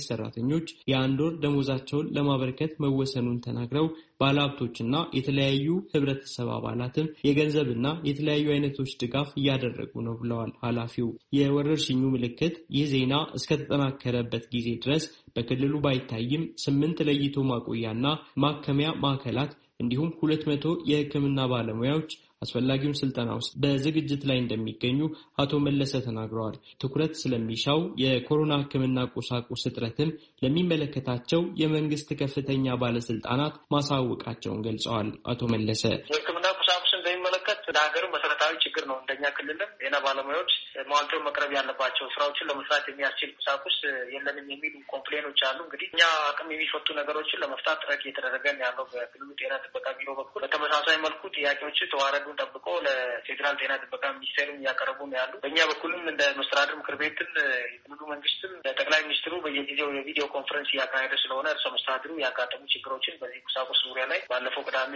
S: ሰራተኞች የአንድ ወር ደሞዛቸውን ለማበርከት መወሰኑን ተናግረው ባለሀብቶችና የተለያዩ ህብረተሰብ አባላትም የገንዘብና የተለያዩ አይነቶች ድጋፍ እያደረጉ ነው ብለዋል ኃላፊው። የወረርሽኙ ምልክት ይህ ዜና እስከተጠናከረበት ጊዜ ድረስ በክልሉ ባይታይም 8 ለይቶ ማቆያና ማከሚያ ማዕከላት እንዲሁም 200 የሕክምና ባለሙያዎች አስፈላጊውን ስልጠና ውስጥ በዝግጅት ላይ እንደሚገኙ አቶ መለሰ ተናግረዋል። ትኩረት ስለሚሻው የኮሮና ሕክምና ቁሳቁስ እጥረትም ለሚመለከታቸው የመንግስት ከፍተኛ ባለስልጣናት ማሳወቃቸውን ገልጸዋል። አቶ መለሰ
T: የሕክምና ቁሳቁስን በሚመለከት ለሀገሩ መሰረታዊ ችግር ነው። እንደኛ ክልልም ጤና ባለሙያዎች ሟልተው መቅረብ ያለባቸው ስራዎችን ለመስራት የሚያስችል ቁሳቁስ የለንም የሚሉ ኮምፕሌኖች አሉ። እንግዲህ እኛ አቅም የሚፈቱ ነገሮችን ለመፍታት ጥረት እየተደረገ ያለው በክልሉ ጤና ጥበቃ ቢሮ በኩል በተመሳሳይ መልኩ ጥያቄዎች ተዋረዱን ጠብቆ ለፌዴራል ጤና ጥበቃ ሚኒስቴርም እያቀረቡ ነው ያሉ። በእኛ በኩልም እንደ መስተዳድር ምክር ቤትም የክልሉ መንግስትም ለጠቅላይ ሚኒስትሩ በየጊዜው የቪዲዮ ኮንፈረንስ እያካሄደ ስለሆነ እርሰ መስተዳድሩ ያጋጠሙ ችግሮችን በዚህ ቁሳቁስ ዙሪያ ላይ ባለፈው ቅዳሜ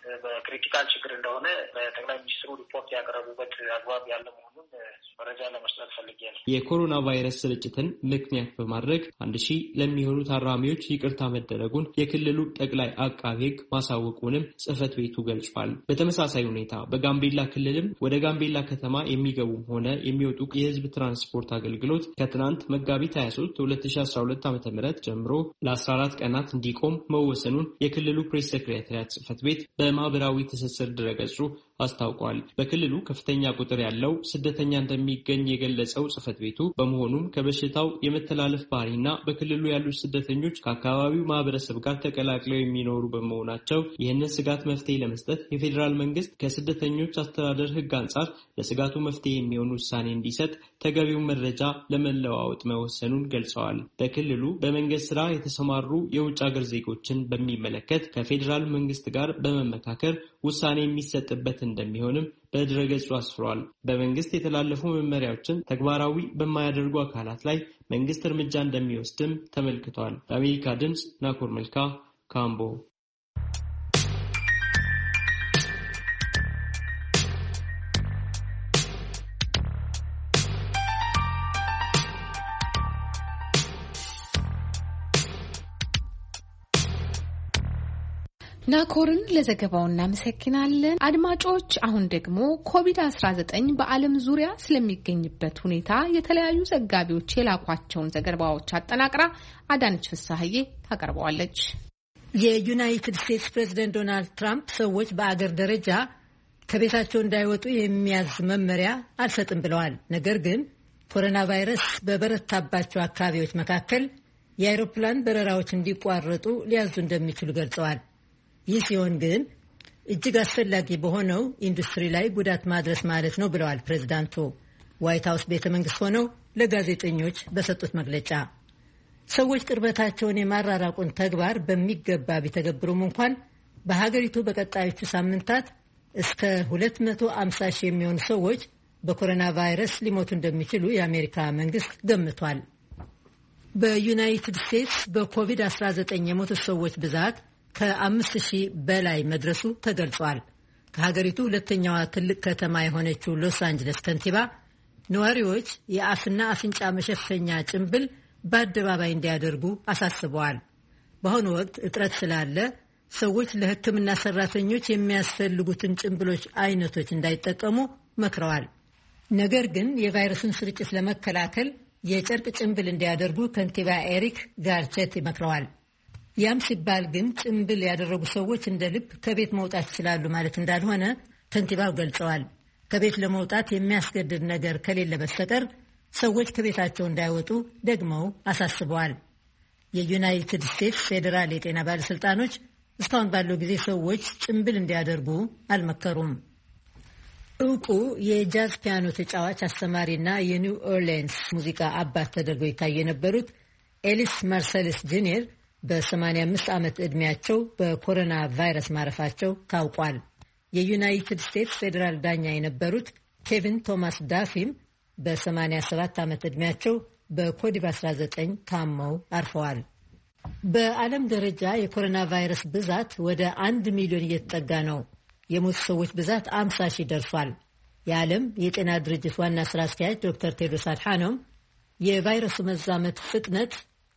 T: በክሪቲካል ችግር እንደሆነ ለጠቅላይ ሚኒስትሩ ሪፖርት ያቀረቡበት አግባብ ያለ መሆኑን መረጃ ለመስጠት ፈልጌያለሁ።
S: የኮሮና ቫይረስ ስርጭትን ምክንያት በማድረግ 1000 ለሚሆኑ ታራሚዎች ይቅርታ መደረጉን የክልሉ ጠቅላይ አቃቤ ሕግ ማሳወቁንም ጽሕፈት ቤቱ ገልጿል። በተመሳሳይ ሁኔታ በጋምቤላ ክልልም ወደ ጋምቤላ ከተማ የሚገቡም ሆነ የሚወጡ የህዝብ ትራንስፖርት አገልግሎት ከትናንት መጋቢት 23 2012 ዓ.ም ጀምሮ ለ14 ቀናት እንዲቆም መወሰኑን የክልሉ ፕሬስ ሴክሬታሪያት ጽሕፈት ቤት በማህበራዊ ትስስር ድረገጹ አስታውቋል። በክልሉ ከፍተኛ ቁጥር ያለው ስደተኛ እንደሚገኝ የገለጸው ጽሕፈት ቤቱ በመሆኑም ከበሽታው የመተላለፍ ባህሪና በክልሉ ያሉ ስደተኞች ከአካባቢው ማህበረሰብ ጋር ተቀላቅለው የሚኖሩ በመሆናቸው ይህንን ስጋት መፍትሄ ለመስጠት የፌዴራል መንግስት ከስደተኞች አስተዳደር ሕግ አንጻር ለስጋቱ መፍትሄ የሚሆን ውሳኔ እንዲሰጥ ተገቢውን መረጃ ለመለዋወጥ መወሰኑን ገልጸዋል። በክልሉ በመንግስት ስራ የተሰማሩ የውጭ ሀገር ዜጎችን በሚመለከት ከፌዴራል መንግስት ጋር በመመካከር ውሳኔ የሚሰጥበት እንደሚሆንም በድረገጹ አስፍሯል። በመንግስት የተላለፉ መመሪያዎችን ተግባራዊ በማያደርጉ አካላት ላይ መንግስት እርምጃ እንደሚወስድም ተመልክቷል። ለአሜሪካ ድምፅ ናኮር መልካ ካምቦ።
A: ናኮርን ለዘገባው እናመሰግናለን። አድማጮች፣ አሁን ደግሞ ኮቪድ-19 በዓለም ዙሪያ ስለሚገኝበት ሁኔታ የተለያዩ ዘጋቢዎች የላኳቸውን ዘገባዎች አጠናቅራ አዳነች ፍሳሐዬ ታቀርበዋለች።
D: የዩናይትድ ስቴትስ ፕሬዝደንት ዶናልድ ትራምፕ ሰዎች በአገር ደረጃ ከቤታቸው እንዳይወጡ የሚያዝ መመሪያ አልሰጥም ብለዋል። ነገር ግን ኮሮና ቫይረስ በበረታባቸው አካባቢዎች መካከል የአውሮፕላን በረራዎች እንዲቋረጡ ሊያዙ እንደሚችሉ ገልጸዋል። ይህ ሲሆን ግን እጅግ አስፈላጊ በሆነው ኢንዱስትሪ ላይ ጉዳት ማድረስ ማለት ነው ብለዋል ፕሬዝዳንቱ ዋይት ሀውስ ቤተ መንግስት ሆነው ለጋዜጠኞች በሰጡት መግለጫ። ሰዎች ቅርበታቸውን የማራራቁን ተግባር በሚገባ ቢተገብሩም እንኳን በሀገሪቱ በቀጣዮቹ ሳምንታት እስከ 250 ሺህ የሚሆኑ ሰዎች በኮሮና ቫይረስ ሊሞቱ እንደሚችሉ የአሜሪካ መንግስት ገምቷል። በዩናይትድ ስቴትስ በኮቪድ-19 የሞቱ ሰዎች ብዛት ከ5,000 በላይ መድረሱ ተገልጿል። ከሀገሪቱ ሁለተኛዋ ትልቅ ከተማ የሆነችው ሎስ አንጀለስ ከንቲባ ነዋሪዎች የአፍና አፍንጫ መሸፈኛ ጭንብል በአደባባይ እንዲያደርጉ አሳስበዋል። በአሁኑ ወቅት እጥረት ስላለ ሰዎች ለሕክምና ሰራተኞች የሚያስፈልጉትን ጭንብሎች አይነቶች እንዳይጠቀሙ መክረዋል። ነገር ግን የቫይረሱን ስርጭት ለመከላከል የጨርቅ ጭንብል እንዲያደርጉ ከንቲባ ኤሪክ ጋርቼት መክረዋል። ያም ሲባል ግን ጭንብል ያደረጉ ሰዎች እንደ ልብ ከቤት መውጣት ይችላሉ ማለት እንዳልሆነ ከንቲባው ገልጸዋል። ከቤት ለመውጣት የሚያስገድድ ነገር ከሌለ በስተቀር ሰዎች ከቤታቸው እንዳይወጡ ደግመው አሳስበዋል። የዩናይትድ ስቴትስ ፌዴራል የጤና ባለስልጣኖች እስካሁን ባለው ጊዜ ሰዎች ጭንብል እንዲያደርጉ አልመከሩም። እውቁ የጃዝ ፒያኖ ተጫዋች አስተማሪና የኒው ኦርሊንስ ሙዚቃ አባት ተደርገው ይታዩ የነበሩት ኤሊስ ማርሰልስ ጁኒየር በ85 ዓመት ዕድሜያቸው በኮሮና ቫይረስ ማረፋቸው ታውቋል። የዩናይትድ ስቴትስ ፌዴራል ዳኛ የነበሩት ኬቪን ቶማስ ዳፊም በ87 ዓመት ዕድሜያቸው በኮቪድ-19 ታመው አርፈዋል። በዓለም ደረጃ የኮሮና ቫይረስ ብዛት ወደ 1 ሚሊዮን እየተጠጋ ነው። የሞቱ ሰዎች ብዛት 50 ሺህ ደርሷል። የዓለም የጤና ድርጅት ዋና ስራ አስኪያጅ ዶክተር ቴድሮስ አድሓኖም የቫይረሱ መዛመት ፍጥነት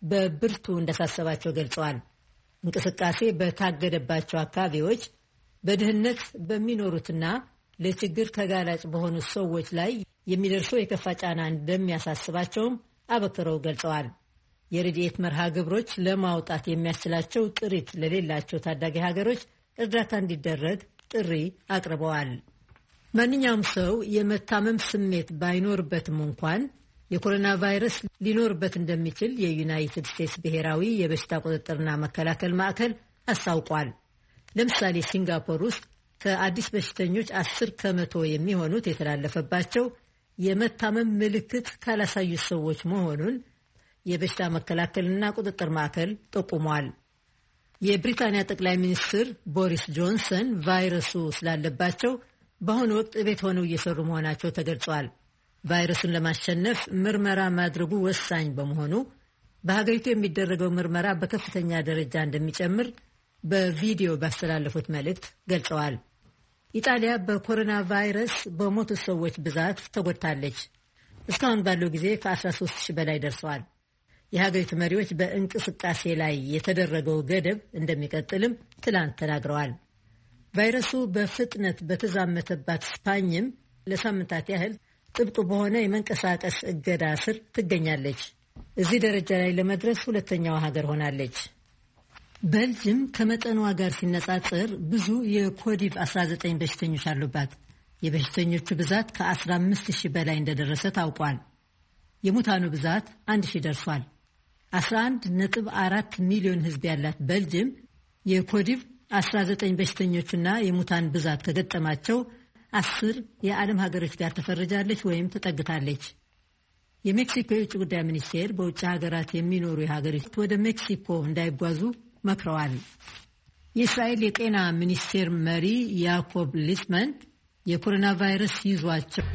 D: በብርቱ እንዳሳሰባቸው ገልጸዋል። እንቅስቃሴ በታገደባቸው አካባቢዎች በድህነት በሚኖሩትና ለችግር ተጋላጭ በሆኑ ሰዎች ላይ የሚደርሰው የከፋ ጫና እንደሚያሳስባቸውም አበክረው ገልጸዋል። የረድኤት መርሃ ግብሮች ለማውጣት የሚያስችላቸው ጥሪት ለሌላቸው ታዳጊ ሀገሮች እርዳታ እንዲደረግ ጥሪ አቅርበዋል። ማንኛውም ሰው የመታመም ስሜት ባይኖርበትም እንኳን የኮሮና ቫይረስ ሊኖርበት እንደሚችል የዩናይትድ ስቴትስ ብሔራዊ የበሽታ ቁጥጥርና መከላከል ማዕከል አስታውቋል። ለምሳሌ ሲንጋፖር ውስጥ ከአዲስ በሽተኞች 10% የሚሆኑት የተላለፈባቸው የመታመም ምልክት ካላሳዩ ሰዎች መሆኑን የበሽታ መከላከልና ቁጥጥር ማዕከል ጠቁሟል። የብሪታንያ ጠቅላይ ሚኒስትር ቦሪስ ጆንሰን ቫይረሱ ስላለባቸው በአሁኑ ወቅት ቤት ሆነው እየሰሩ መሆናቸው ተገልጿል። ቫይረሱን ለማሸነፍ ምርመራ ማድረጉ ወሳኝ በመሆኑ በሀገሪቱ የሚደረገው ምርመራ በከፍተኛ ደረጃ እንደሚጨምር በቪዲዮ ባስተላለፉት መልእክት ገልጸዋል። ኢጣሊያ በኮሮና ቫይረስ በሞቱ ሰዎች ብዛት ተጎድታለች። እስካሁን ባለው ጊዜ ከ13,000 በላይ ደርሰዋል። የሀገሪቱ መሪዎች በእንቅስቃሴ ላይ የተደረገው ገደብ እንደሚቀጥልም ትላንት ተናግረዋል። ቫይረሱ በፍጥነት በተዛመተባት ስፓኝም ለሳምንታት ያህል ጥብቅ በሆነ የመንቀሳቀስ እገዳ ስር ትገኛለች። እዚህ ደረጃ ላይ ለመድረስ ሁለተኛዋ ሀገር ሆናለች። ቤልጅየም ከመጠኗ ጋር ሲነጻጸር ብዙ የኮቪድ-19 በሽተኞች አሉባት። የበሽተኞቹ ብዛት ከ15,000 በላይ እንደደረሰ ታውቋል። የሙታኑ ብዛት 1,000 ደርሷል። 11.4 ሚሊዮን ሕዝብ ያላት ቤልጅየም የኮቪድ-19 በሽተኞችና የሙታን ብዛት ከገጠማቸው 10 የዓለም ሀገሮች ጋር ተፈርጃለች ወይም ተጠግታለች። የሜክሲኮ የውጭ ጉዳይ ሚኒስቴር በውጭ ሀገራት የሚኖሩ የሀገሪቱ ወደ ሜክሲኮ እንዳይጓዙ መክረዋል። የእስራኤል የጤና ሚኒስቴር መሪ ያዕቆብ ሊትመን የኮሮና ቫይረስ ይዟቸው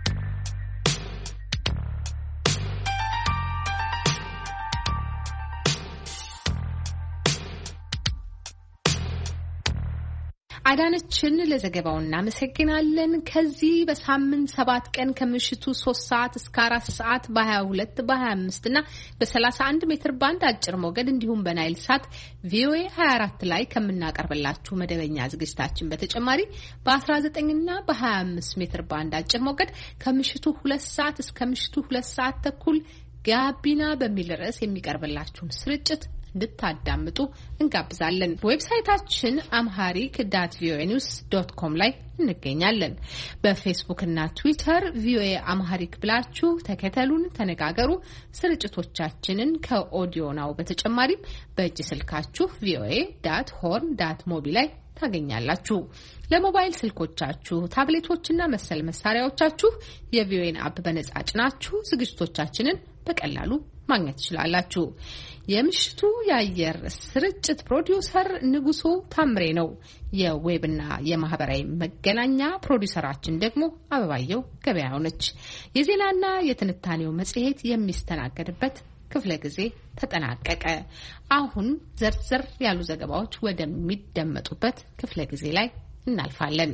A: አዳነችን ለዘገባው እናመሰግናለን። ከዚህ በሳምንት 7 ቀን ከምሽቱ 3 ሰዓት እስከ 4 ሰዓት በ22 በ25 እና በ31 ሜትር ባንድ አጭር ሞገድ እንዲሁም በናይል ሳት ቪኦኤ 24 ላይ ከምናቀርብላችሁ መደበኛ ዝግጅታችን በተጨማሪ በ19 እና በ25 ሜትር ባንድ አጭር ሞገድ ከምሽቱ 2 ሰዓት እስከ ምሽቱ 2 ሰዓት ተኩል ጋቢና በሚል ርዕስ የሚቀርብላችሁን ስርጭት እንድታዳምጡ እንጋብዛለን። ዌብሳይታችን amharic.voanews.com ላይ እንገኛለን። በፌስቡክ እና ትዊተር ቪኦኤ አምሃሪክ ብላችሁ ተከተሉን፣ ተነጋገሩ። ስርጭቶቻችንን ከኦዲዮ ናው በተጨማሪም በእጅ ስልካችሁ voa.horn.mobi ላይ ታገኛላችሁ። ለሞባይል ስልኮቻችሁ፣ ታብሌቶችና መሰል መሳሪያዎቻችሁ የቪኦኤን አፕ በነጻ ጭናችሁ ዝግጅቶቻችንን በቀላሉ ማግኘት ትችላላችሁ። የምሽቱ የአየር ስርጭት ፕሮዲውሰር ንጉሱ ታምሬ ነው። የዌብና የማህበራዊ መገናኛ ፕሮዲውሰራችን ደግሞ አበባየው ገበያው ነች። የዜናና የትንታኔው መጽሔት የሚስተናገድበት ክፍለ ጊዜ ተጠናቀቀ። አሁን ዘርዘር ያሉ ዘገባዎች ወደሚደመጡበት ክፍለ ጊዜ ላይ እናልፋለን።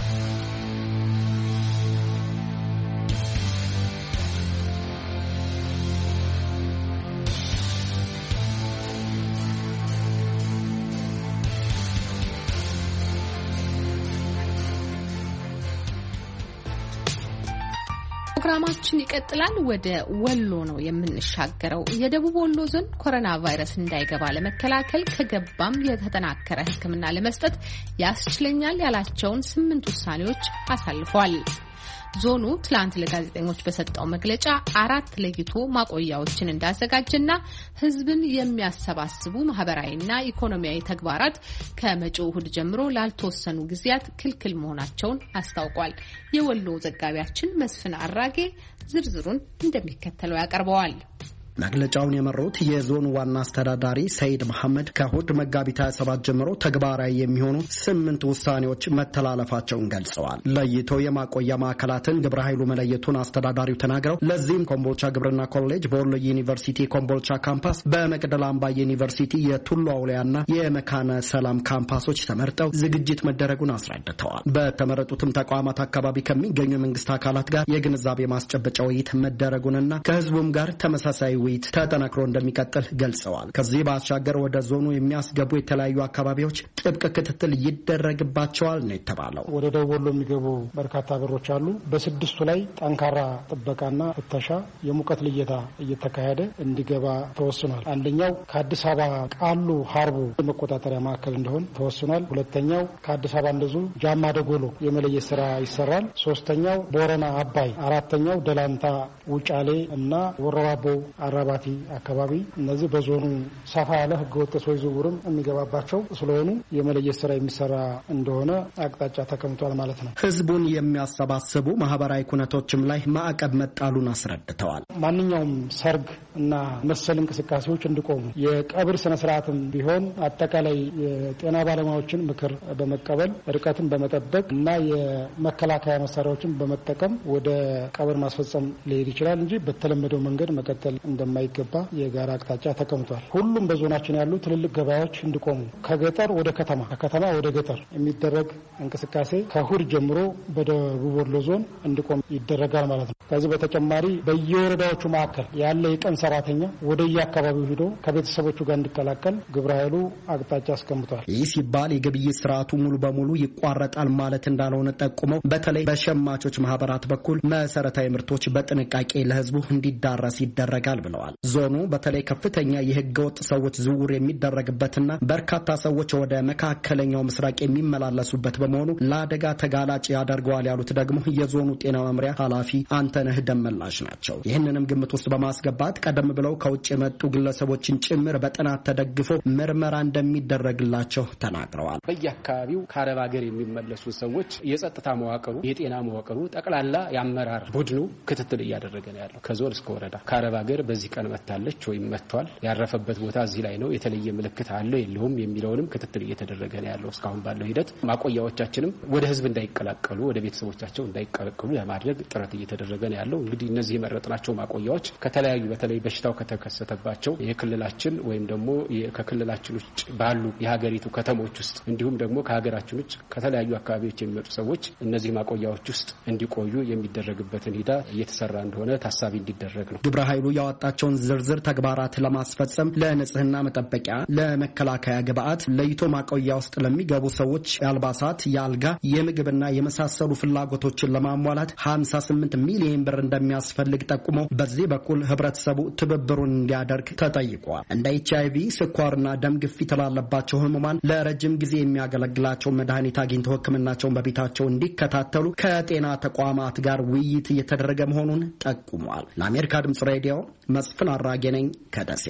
A: ፕሮግራማችን ይቀጥላል። ወደ ወሎ ነው የምንሻገረው። የደቡብ ወሎ ዞን ኮሮና ቫይረስ እንዳይገባ ለመከላከል ከገባም የተጠናከረ ሕክምና ለመስጠት ያስችለኛል ያላቸውን 8 ውሳኔዎች አሳልፏል። ዞኑ ትላንት ለጋዜጠኞች በሰጠው መግለጫ 4 ለይቶ ማቆያዎችን እንዳዘጋጀና ህዝብን የሚያሰባስቡ ማህበራዊና ኢኮኖሚያዊ ተግባራት ከመጪው እሁድ ጀምሮ ላልተወሰኑ ጊዜያት ክልክል መሆናቸውን አስታውቋል። የወሎ ዘጋቢያችን መስፍን አራጌ ዝርዝሩን እንደሚከተለው ያቀርበዋል።
U: መግለጫውን የመሩት የዞኑ ዋና አስተዳዳሪ ሰይድ መሐመድ ከእሁድ መጋቢት 27 ጀምሮ ተግባራዊ የሚሆኑ 8 ውሳኔዎች መተላለፋቸውን ገልጸዋል። ለይቶ የማቆያ ማዕከላትን ግብረ ኃይሉ መለየቱን አስተዳዳሪው ተናግረው ለዚህም ኮምቦልቻ ግብርና ኮሌጅ፣ በወሎ ዩኒቨርሲቲ ኮምቦልቻ ካምፓስ፣ በመቅደላ አምባ ዩኒቨርሲቲ የቱሉ አውሊያና የመካነ ሰላም ካምፓሶች ተመርጠው ዝግጅት መደረጉን አስረድተዋል። በተመረጡትም ተቋማት አካባቢ ከሚገኙ የመንግስት አካላት ጋር የግንዛቤ ማስጨበጫ ውይይት መደረጉንና ከህዝቡም ጋር ተመሳሳይ ውይይት ተጠናክሮ እንደሚቀጥል ገልጸዋል። ከዚህ ባሻገር ወደ ዞኑ የሚያስገቡ የተለያዩ አካባቢዎች ጥብቅ ክትትል ይደረግባቸዋል ነው የተባለው።
M: ወደ ደቡብ ወሎ የሚገቡ በርካታ በሮች አሉ። በስድስቱ ላይ ጠንካራ ጥበቃና ፍተሻ፣ የሙቀት ልየታ እየተካሄደ እንዲገባ ተወስኗል። አንደኛው ከአዲስ አበባ ቃሉ ሀርቡ የመቆጣጠሪያ ማዕከል እንደሆን ተወስኗል። ሁለተኛው ከአዲስ አበባ እንደዚሁ ጃማ ደጎሎ የመለየት ስራ ይሰራል። ሶስተኛው ቦረና አባይ፣ አራተኛው ደላንታ ውጫሌ እና ወረባቦ አራባቲ አካባቢ እነዚህ በዞኑ ሰፋ ያለ ህገወጥ ሰዎች ዝውውርም የሚገባባቸው ስለሆኑ የመለየት ስራ የሚሰራ እንደሆነ አቅጣጫ ተቀምጧል ማለት ነው።
U: ህዝቡን የሚያሰባስቡ ማህበራዊ ኩነቶችም ላይ ማዕቀብ መጣሉን አስረድተዋል።
M: ማንኛውም ሰርግ እና መሰል እንቅስቃሴዎች እንዲቆሙ፣ የቀብር ስነ ስርዓትም ቢሆን አጠቃላይ የጤና ባለሙያዎችን ምክር በመቀበል ርቀትን በመጠበቅ እና የመከላከያ መሳሪያዎችን በመጠቀም ወደ ቀብር ማስፈጸም ሊሄድ ይችላል እንጂ በተለመደው መንገድ መቀጠል እንደማይገባ የጋራ አቅጣጫ ተቀምጧል። ሁሉም በዞናችን ያሉ ትልልቅ ገበያዎች እንዲቆሙ፣ ከገጠር ወደ ከተማ፣ ከከተማ ወደ ገጠር የሚደረግ እንቅስቃሴ ከእሁድ ጀምሮ በደቡብ ወሎ ዞን እንዲቆም ይደረጋል ማለት ነው። ከዚህ በተጨማሪ በየወረዳዎቹ መካከል ያለ የቀን ሰራተኛ ወደ የአካባቢው ሂዶ ከቤተሰቦቹ ጋር እንዲቀላቀል ግብረ ኃይሉ አቅጣጫ አስቀምጧል።
U: ይህ ሲባል የግብይት ስርዓቱ ሙሉ በሙሉ ይቋረጣል ማለት እንዳልሆነ ጠቁመው በተለይ በሸማቾች ማህበራት በኩል መሰረታዊ ምርቶች በጥንቃቄ ለህዝቡ እንዲዳረስ ይደረጋል ብለዋል። ዞኑ በተለይ ከፍተኛ የህገወጥ ሰዎች ዝውውር የሚደረግበትና በርካታ ሰዎች ወደ መካከለኛው ምስራቅ የሚመላለሱበት በመሆኑ ለአደጋ ተጋላጭ ያደርገዋል ያሉት ደግሞ የዞኑ ጤና መምሪያ ኃላፊ አንተነህ ደመላሽ ናቸው። ይህንንም ግምት ውስጥ በማስገባት ቀደም ብለው ከውጭ የመጡ ግለሰቦችን ጭምር በጥናት ተደግፎ ምርመራ እንደሚደረግላቸው ተናግረዋል።
F: በየአካባቢው ከአረብ ሀገር የሚመለሱ ሰዎች የጸጥታ መዋቅሩ፣ የጤና መዋቅሩ፣ ጠቅላላ የአመራር ቡድኑ ክትትል እያደረገ ነው ያለው ከዞን እስከ ወረዳ። ከአረብ ሀገር በዚህ ቀን መታለች ወይም መጥቷል፣ ያረፈበት ቦታ እዚህ ላይ ነው፣ የተለየ ምልክት አለው የለውም የሚለውንም ክትትል እየተደረገ ነው ያለው። እስካሁን ባለው ሂደት ማቆያዎቻችንም ወደ ህዝብ እንዳይቀላቀሉ፣ ወደ ቤተሰቦቻቸው እንዳይቀላቀሉ ለማድረግ ጥረት እየተደረገ ነው ያለው። እንግዲህ እነዚህ የመረጥናቸው ማቆያዎች ከተለያዩ በተለይ በሽታው ከተከሰተባቸው የክልላችን ወይም ደግሞ ከክልላችን ውጭ ባሉ የሀገሪቱ ከተሞች ውስጥ እንዲሁም ደግሞ ከሀገራችን ውጭ ከተለያዩ አካባቢዎች የሚመጡ ሰዎች እነዚህ ማቆያዎች ውስጥ እንዲቆዩ የሚደረግበትን ሂደት እየተሰራ እንደሆነ ታሳቢ እንዲደረግ ነው።
U: ግብረ ኃይሉ ያወጣቸውን ዝርዝር ተግባራት ለማስፈጸም ለንጽህና መጠበቂያ፣ ለመከላከያ ግብአት፣ ለይቶ ማቆያ ውስጥ ለሚገቡ ሰዎች የአልባሳት፣ የአልጋ፣ የምግብና የመሳሰሉ ፍላጎቶችን ለማሟላት 58 ሚሊዮን ብር እንደሚያስፈልግ ጠቁሞ በዚህ በኩል ህብረተሰቡ ትብብሩን እንዲያደርግ ተጠይቋል። እንደ HIV፣ ስኳርና ደም ግፊት ላለባቸው ህሙማን ለረጅም ጊዜ የሚያገለግላቸው መድኃኒት አግኝተው ሕክምናቸውን በቤታቸው እንዲከታተሉ ከጤና ተቋማት ጋር ውይይት እየተደረገ መሆኑን ጠቁሟል። ለአሜሪካ ድምጽ ሬዲዮ መስፍን አራጌ ነኝ ከደሴ።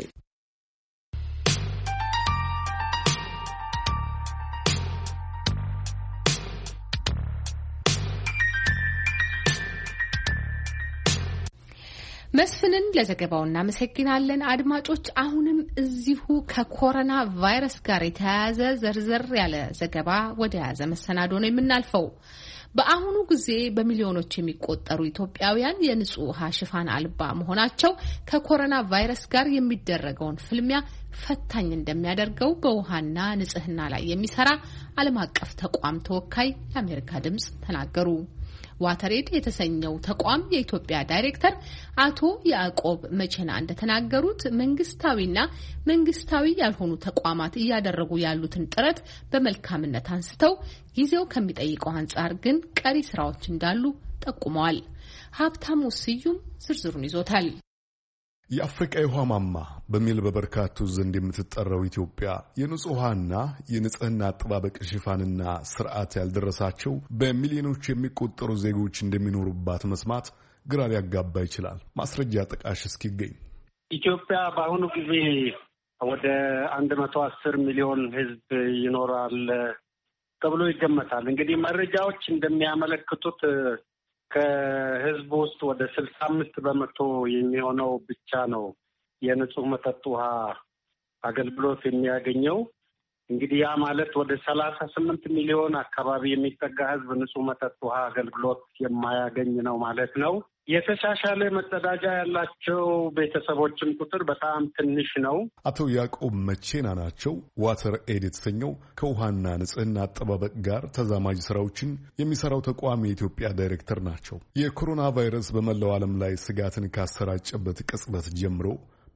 A: መስፍንን ለዘገባው እናመሰግናለን። አድማጮች፣ አሁንም እዚሁ ከኮሮና ቫይረስ ጋር የተያያዘ ዘርዘር ያለ ዘገባ ወደ ያዘ መሰናዶ ነው የምናልፈው። በአሁኑ ጊዜ በሚሊዮኖች የሚቆጠሩ ኢትዮጵያውያን የንጹህ ውሃ ሽፋን አልባ መሆናቸው ከኮሮና ቫይረስ ጋር የሚደረገውን ፍልሚያ ፈታኝ እንደሚያደርገው በውሃና ንጽህና ላይ የሚሰራ ዓለም አቀፍ ተቋም ተወካይ ለአሜሪካ ድምጽ ተናገሩ። ዋተሬድ የተሰኘው ተቋም የኢትዮጵያ ዳይሬክተር አቶ ያዕቆብ መቼና እንደተናገሩት መንግስታዊና መንግስታዊ ያልሆኑ ተቋማት እያደረጉ ያሉትን ጥረት በመልካምነት አንስተው ጊዜው ከሚጠይቀው አንጻር ግን ቀሪ ስራዎች እንዳሉ ጠቁመዋል። ሀብታሙ ስዩም ዝርዝሩን ይዞታል።
V: የአፍሪካ የውሃ ማማ በሚል በበርካቶች ዘንድ የምትጠራው ኢትዮጵያ የንጹህ ውሃና የንጽህና አጠባበቅ ሽፋንና ስርዓት ያልደረሳቸው በሚሊዮኖች የሚቆጠሩ ዜጎች እንደሚኖሩባት መስማት ግራ ሊያጋባ ይችላል። ማስረጃ ጠቃሽ እስኪገኝ
J: ኢትዮጵያ በአሁኑ ጊዜ ወደ 110 ሚሊዮን ሕዝብ ይኖራል ተብሎ ይገመታል። እንግዲህ መረጃዎች እንደሚያመለክቱት ከህዝቡ ውስጥ ወደ 65 በመቶ የሚሆነው ብቻ ነው የንጹህ መጠጥ ውሃ አገልግሎት የሚያገኘው። እንግዲህ ያ ማለት ወደ 38 ሚሊዮን አካባቢ የሚጠጋ ህዝብ ንጹህ መጠጥ ውሃ አገልግሎት የማያገኝ ነው ማለት ነው። የተሻሻለ መጸዳጃ ያላቸው ቤተሰቦችም ቁጥር በጣም ትንሽ ነው።
V: አቶ ያዕቆብ መቼና ናቸው። ዋተር ኤድ የተሰኘው ከውሃና ንጽህና አጠባበቅ ጋር ተዛማጅ ስራዎችን የሚሰራው ተቋም የኢትዮጵያ ዳይሬክተር ናቸው። የኮሮና ቫይረስ በመላው ዓለም ላይ ስጋትን ካሰራጨበት ቅጽበት ጀምሮ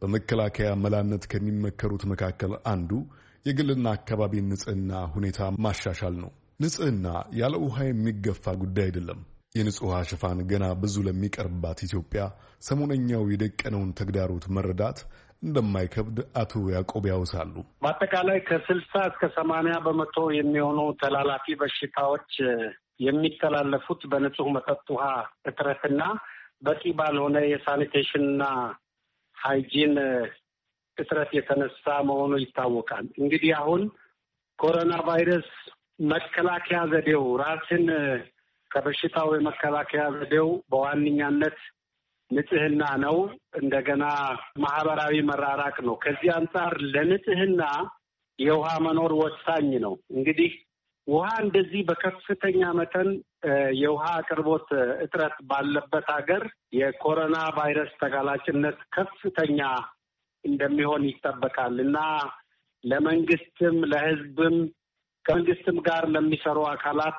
V: በመከላከያ መላነት ከሚመከሩት መካከል አንዱ የግልና አካባቢ ንጽህና ሁኔታ ማሻሻል ነው። ንጽህና ያለ ውሃ የሚገፋ ጉዳይ አይደለም። የንጹህ ውሃ ሽፋን ገና ብዙ ለሚቀርባት ኢትዮጵያ ሰሞነኛው የደቀነውን ተግዳሮት መረዳት እንደማይከብድ አቶ ያዕቆብ ያውሳሉ።
J: በአጠቃላይ ከ60 እስከ 80 በመቶ የሚሆኑ ተላላፊ በሽታዎች የሚተላለፉት በንጹህ መጠጥ ውሃ እጥረትና በቂ ባልሆነ የሳኒቴሽንና ሃይጂን እጥረት የተነሳ መሆኑ ይታወቃል። እንግዲህ አሁን ኮሮና ቫይረስ መከላከያ ዘዴው ራስን ከበሽታው የመከላከያ ዘዴው በዋነኛነት ንጽህና ነው። እንደገና ማህበራዊ መራራቅ ነው። ከዚህ አንጻር ለንጽህና የውሃ መኖር ወሳኝ ነው። እንግዲህ ውሃ እንደዚህ በከፍተኛ መጠን የውሃ አቅርቦት እጥረት ባለበት ሀገር የኮሮና ቫይረስ ተጋላጭነት ከፍተኛ እንደሚሆን ይጠበቃል እና ለመንግስትም ለሕዝብም ከመንግስትም ጋር ለሚሰሩ አካላት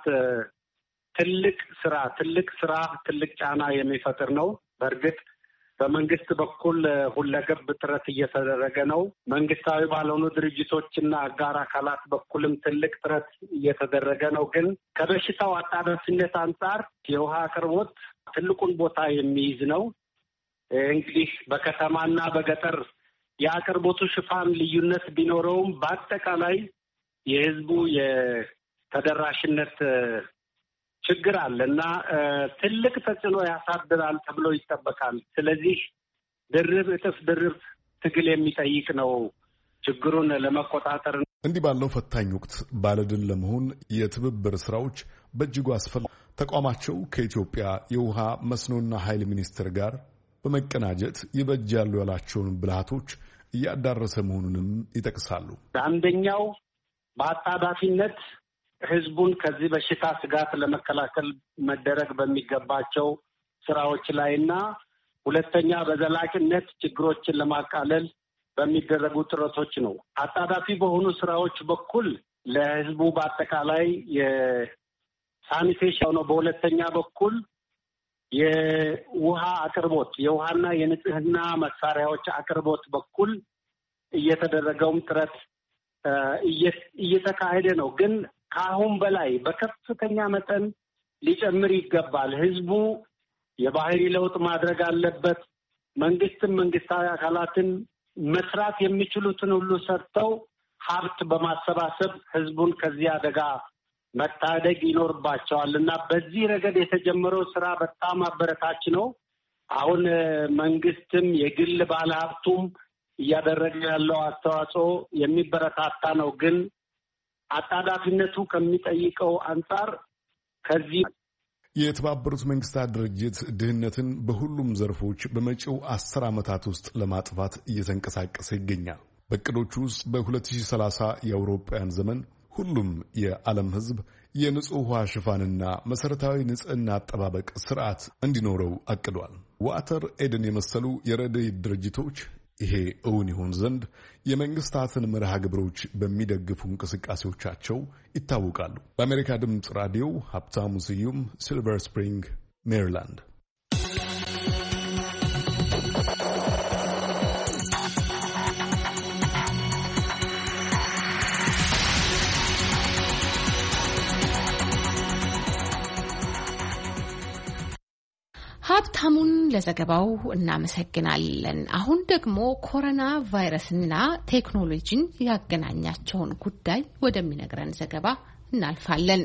J: ትልቅ ስራ ጫና የሚፈጥር ነው። በእርግጥ በመንግስት በኩል ሁለገብ ጥረት እየተደረገ ነው። መንግስታዊ ባልሆኑ ድርጅቶችና አጋር አካላት በኩልም ትልቅ ጥረት እየተደረገ ነው። ግን ከበሽታው አጣዳፊነት አንጻር የውሃ አቅርቦት ትልቁን ቦታ የሚይዝ ነው። እንግዲህ በከተማና በገጠር የአቅርቦቱ ሽፋን ልዩነት ቢኖረውም በአጠቃላይ የህዝቡ የተደራሽነት ችግር አለ እና ትልቅ ተጽዕኖ ያሳድራል ተብሎ ይጠበቃል። ስለዚህ እጥፍ ድርብ ትግል የሚጠይቅ ነው ችግሩን ለመቆጣጠር።
V: እንዲህ ባለው ፈታኝ ወቅት ባለድል ለመሆን የትብብር ስራዎች በእጅጉ አስፈላጊ። ተቋማቸው ከኢትዮጵያ የውሃ መስኖና ኃይል ሚኒስቴር ጋር በመቀናጀት ይበጃሉ ያላቸውን ብልሃቶች እያዳረሰ መሆኑንም ይጠቅሳሉ።
J: አንደኛው በአጣዳፊነት ህዝቡን ከዚህ በሽታ ስጋት ለመከላከል መደረግ በሚገባቸው ስራዎች ላይና ሁለተኛ በዘላቂነት ችግሮችን ለማቃለል በሚደረጉ ጥረቶች ነው። አጣዳፊ በሆኑ ስራዎች በኩል ለህዝቡ በአጠቃላይ የሳኒቴሽን ነው። በሁለተኛ በኩል የውሃ አቅርቦት የውሃና የንጽህና መሳሪያዎች አቅርቦት በኩል እየተደረገውም ጥረት እየተካሄደ ነው። ግን ከአሁን በላይ በከፍተኛ መጠን ሊጨምር ይገባል። ህዝቡ የባህሪ ለውጥ ማድረግ አለበት። መንግስታዊ አካላትን መስራት የሚችሉትን ሁሉ ሰርተው ሀብት በማሰባሰብ ህዝቡን ከዚህ አደጋ መታደግ ይኖርባቸዋል እና በዚህ ረገድ የተጀመረው ስራ በጣም አበረታች ነው። አሁን መንግስትም የግል ባለሀብቱም እያደረገ ያለው አስተዋጽኦ የሚበረታታ ነው። ግን አጣዳፊነቱ ከሚጠይቀው አንጻር ከዚህ
V: የተባበሩት መንግስታት ድርጅት ድህነትን በሁሉም ዘርፎች በመጪው 10 ዓመታት ውስጥ ለማጥፋት እየተንቀሳቀሰ ይገኛል። በእቅዶቹ ውስጥ በ2030 የአውሮፓውያን ዘመን ሁሉም የዓለም ህዝብ የንጹህ ውሃ ሽፋንና መሰረታዊ ንጽህና አጠባበቅ ስርዓት እንዲኖረው አቅዷል። ዋተር ኤድን የመሰሉ የረድኤት ድርጅቶች ይሄ እውን ይሆን ዘንድ የመንግስታትን መርሃ ግብሮች በሚደግፉ እንቅስቃሴዎቻቸው ይታወቃሉ። በአሜሪካ ድምፅ ራዲዮ ሀብታሙ ስዩም፣ ሲልቨር ስፕሪንግ ሜሪላንድ።
A: ሀብታሙን ለዘገባው እናመሰግናለን። አሁን ደግሞ ኮሮና ቫይረስና ቴክኖሎጂን ያገናኛቸውን ጉዳይ ወደሚነግረን ዘገባ እናልፋለን።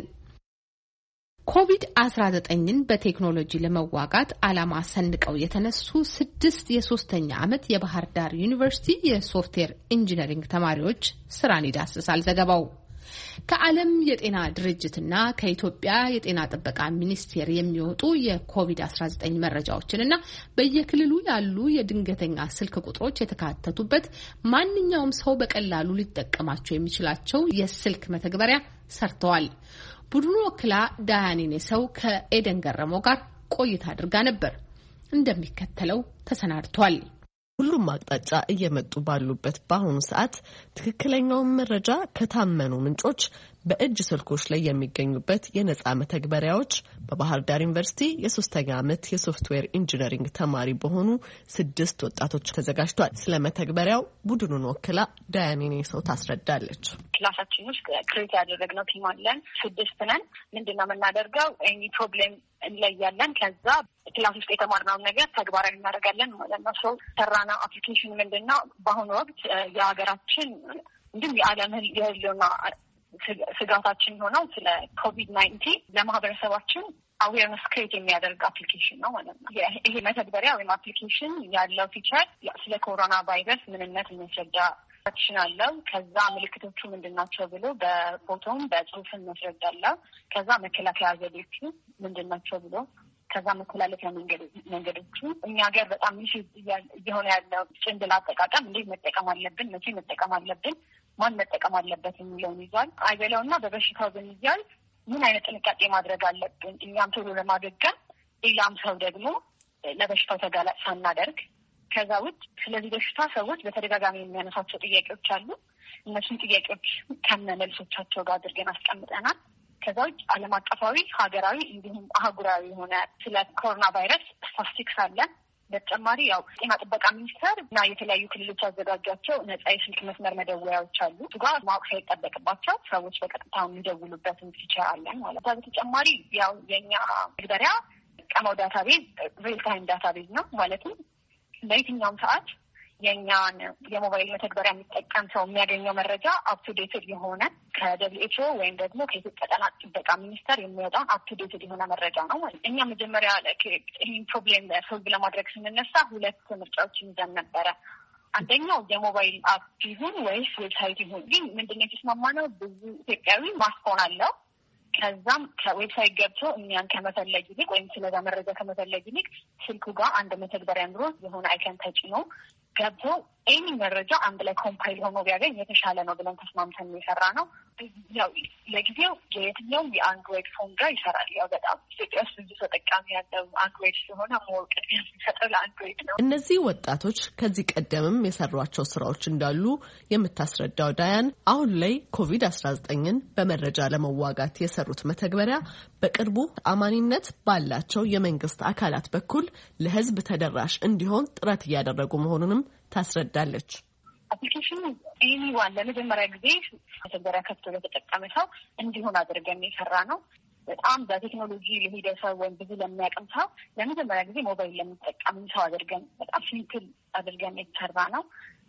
A: ኮቪድ-19ን በቴክኖሎጂ ለመዋጋት ዓላማ ሰንቀው የተነሱ 6 የሶስተኛ ዓመት የባህር ዳር ዩኒቨርሲቲ የሶፍትዌር ኢንጂነሪንግ ተማሪዎች ስራን ይዳስሳል ዘገባው። ከዓለም የጤና ድርጅትና ከኢትዮጵያ የጤና ጥበቃ ሚኒስቴር የሚወጡ የኮቪድ-19 መረጃዎችንና በየክልሉ ያሉ የድንገተኛ ስልክ ቁጥሮች የተካተቱበት ማንኛውም ሰው በቀላሉ ሊጠቀማቸው የሚችላቸው የስልክ መተግበሪያ ሰርተዋል። ቡድኑ ወክላ ዳያኔኔ ሰው ከኤደን ገረመው ጋር ቆይታ አድርጋ ነበር። እንደሚከተለው ተሰናድቷል።
E: ሁሉም አቅጣጫ እየመጡ ባሉበት በአሁኑ ሰዓት ትክክለኛውን መረጃ ከታመኑ ምንጮች በእጅ ስልኮች ላይ የሚገኙበት የነጻ መተግበሪያዎች በባህር ዳር ዩኒቨርሲቲ የ3ኛ ዓመት የሶፍትዌር ኢንጂነሪንግ ተማሪ በሆኑ 6 ወጣቶች ተዘጋጅቷል። ስለ መተግበሪያው ቡድኑን ወክላ ዳያኔኔ ሰው ታስረዳለች።
G: ክላሳችን ውስጥ ክሬት ያደረግነው ቲም አለን። 6 ነን። ምንድነው የምናደርገው? ኤኒ ፕሮብሌም እንለያለን። ከዛ ክላስ ውስጥ የተማርነውን ነገር ተግባራዊ እናደርጋለን ማለት ነው። ሰው ሰራና አፕሊኬሽን ምንድነው በአሁኑ ወቅት የሀገራችን እንዲሁም የዓለምን የህልውና ስጋታችን ሆነው ስለ ኮቪድ-19 ለማህበረሰባችን አዌርነስ ክሬት የሚያደርግ አፕሊኬሽን ነው ማለት ነው። ይሄ መተግበሪያ ወይም አፕሊኬሽን ያለው ፊቸር ስለ ኮሮና ቫይረስ ምንነት የሚያስረዳ አክሽን አለው። ከዛ ምልክቶቹ ምንድናቸው ብሎ በፎቶም በጽሁፍን መስረዳለው። ከዛ መከላከያ ዘዴዎቹ ምንድናቸው ብሎ ከዛ መተላለፊያ መንገዶቹ እኛ ሀገር በጣም ሚሽ እየሆነ ያለው ጭንብል አጠቃቀም እንዴት መጠቀም አለብን፣ መቼ መጠቀም አለብን፣ ማን መጠቀም አለበት የሚለውን ይዟል። አይበለውና በበሽታው ብንያዝ ምን አይነት ጥንቃቄ ማድረግ አለብን እኛም ቶሎ ለማገገም ሌላም ሰው ደግሞ ለበሽታው ተጋላጭ ሳናደርግ። ከዛ ውጭ ስለዚህ በሽታ ሰዎች በተደጋጋሚ የሚያነሳቸው ጥያቄዎች አሉ። እነሱን ጥያቄዎች ከነመልሶቻቸው ጋር አድርገን አስቀምጠናል። ከዛ ውጭ ዓለም አቀፋዊ፣ ሀገራዊ እንዲሁም አህጉራዊ የሆነ ስለ ኮሮና ቫይረስ ስታቲስቲክስ አለ። በተጨማሪ ያው ጤና ጥበቃ ሚኒስቴር እና የተለያዩ ክልሎች ያዘጋጇቸው ነጻ የስልክ መስመር መደወያዎች አሉ። እሱ ጋር ማወቅ ሳይጠበቅባቸው ሰዎች በቀጥታ የሚደውሉበትን ፊቸር አለን ማለት ነው። በተጨማሪ ያው የኛ መተግበሪያ ቀመው ዳታቤዝ ሪል ታይም ዳታቤዝ ነው። ማለትም በየትኛውም ሰዓት የኛን የሞባይል መተግበሪያ የሚጠቀም ሰው የሚያገኘው መረጃ አፕቱዴትድ የሆነ ከደብሊውኤችኦ ወይም ደግሞ ከኢትዮጵያ ጤና ጥበቃ ሚኒስቴር የሚወጣውን አፕቱዴትድ የሆነ መረጃ ነው ማለት። እኛ መጀመሪያ ይህን ፕሮብሌም ሶልቭ ለማድረግ ስንነሳ 2 ምርጫዎችን ይዘን ነበረ። አንደኛው የሞባይል አፕ ይሁን ወይስ ዌብሳይት ይሁን። ግን ምንድነው የተስማማነው? ብዙ ኢትዮጵያዊ ስማርትፎን አለው። ከዛም ከዌብሳይት ገብቶ እኛን ከመፈለግ ይልቅ ወይም ስለዛ መረጃ ከመፈለግ ይልቅ ስልኩ ጋር አንድ መተግበሪያ ኑሮ የሆነ አይከን ተጭኖ ገብቶ ኤኒ መረጃ አንድ ላይ ኮምፓይል ሆኖ ቢያገኝ የተሻለ ነው ብለን ተስማምተን የሰራ ነው። ያው ለጊዜው የየትኛውም የአንድሮይድ ፎን ጋር ይሰራል። ያው በጣም ኢትዮጵያ ውስጥ ብዙ ተጠቃሚ ያለው አንድሮይድ ስለሆነ ሞር ቅድሚያ የሚሰጠው ለአንድሮይድ ነው።
E: እነዚህ ወጣቶች ከዚህ ቀደምም የሰሯቸው ስራዎች እንዳሉ የምታስረዳው ዳያን አሁን ላይ ኮቪድ-19ን በመረጃ ለመዋጋት የሰሩት መተግበሪያ በቅርቡ አማኒነት ባላቸው የመንግስት አካላት በኩል ለሕዝብ ተደራሽ እንዲሆን ጥረት እያደረጉ መሆኑንም ታስረዳለች።
G: አፕሊኬሽኑ ኤኒዋን ለመጀመሪያ ጊዜ መተግበሪያ ከፍቶ ለተጠቀመ ሰው እንዲሆን አድርገን የሰራ ነው። በጣም በቴክኖሎጂ ለሄደ ሰው ወይም ብዙ ለሚያውቅም ሰው ለመጀመሪያ ጊዜ ሞባይል ለሚጠቀም ሰው አድርገን በጣም ሲምፕል አድርገን የተሰራ ነው።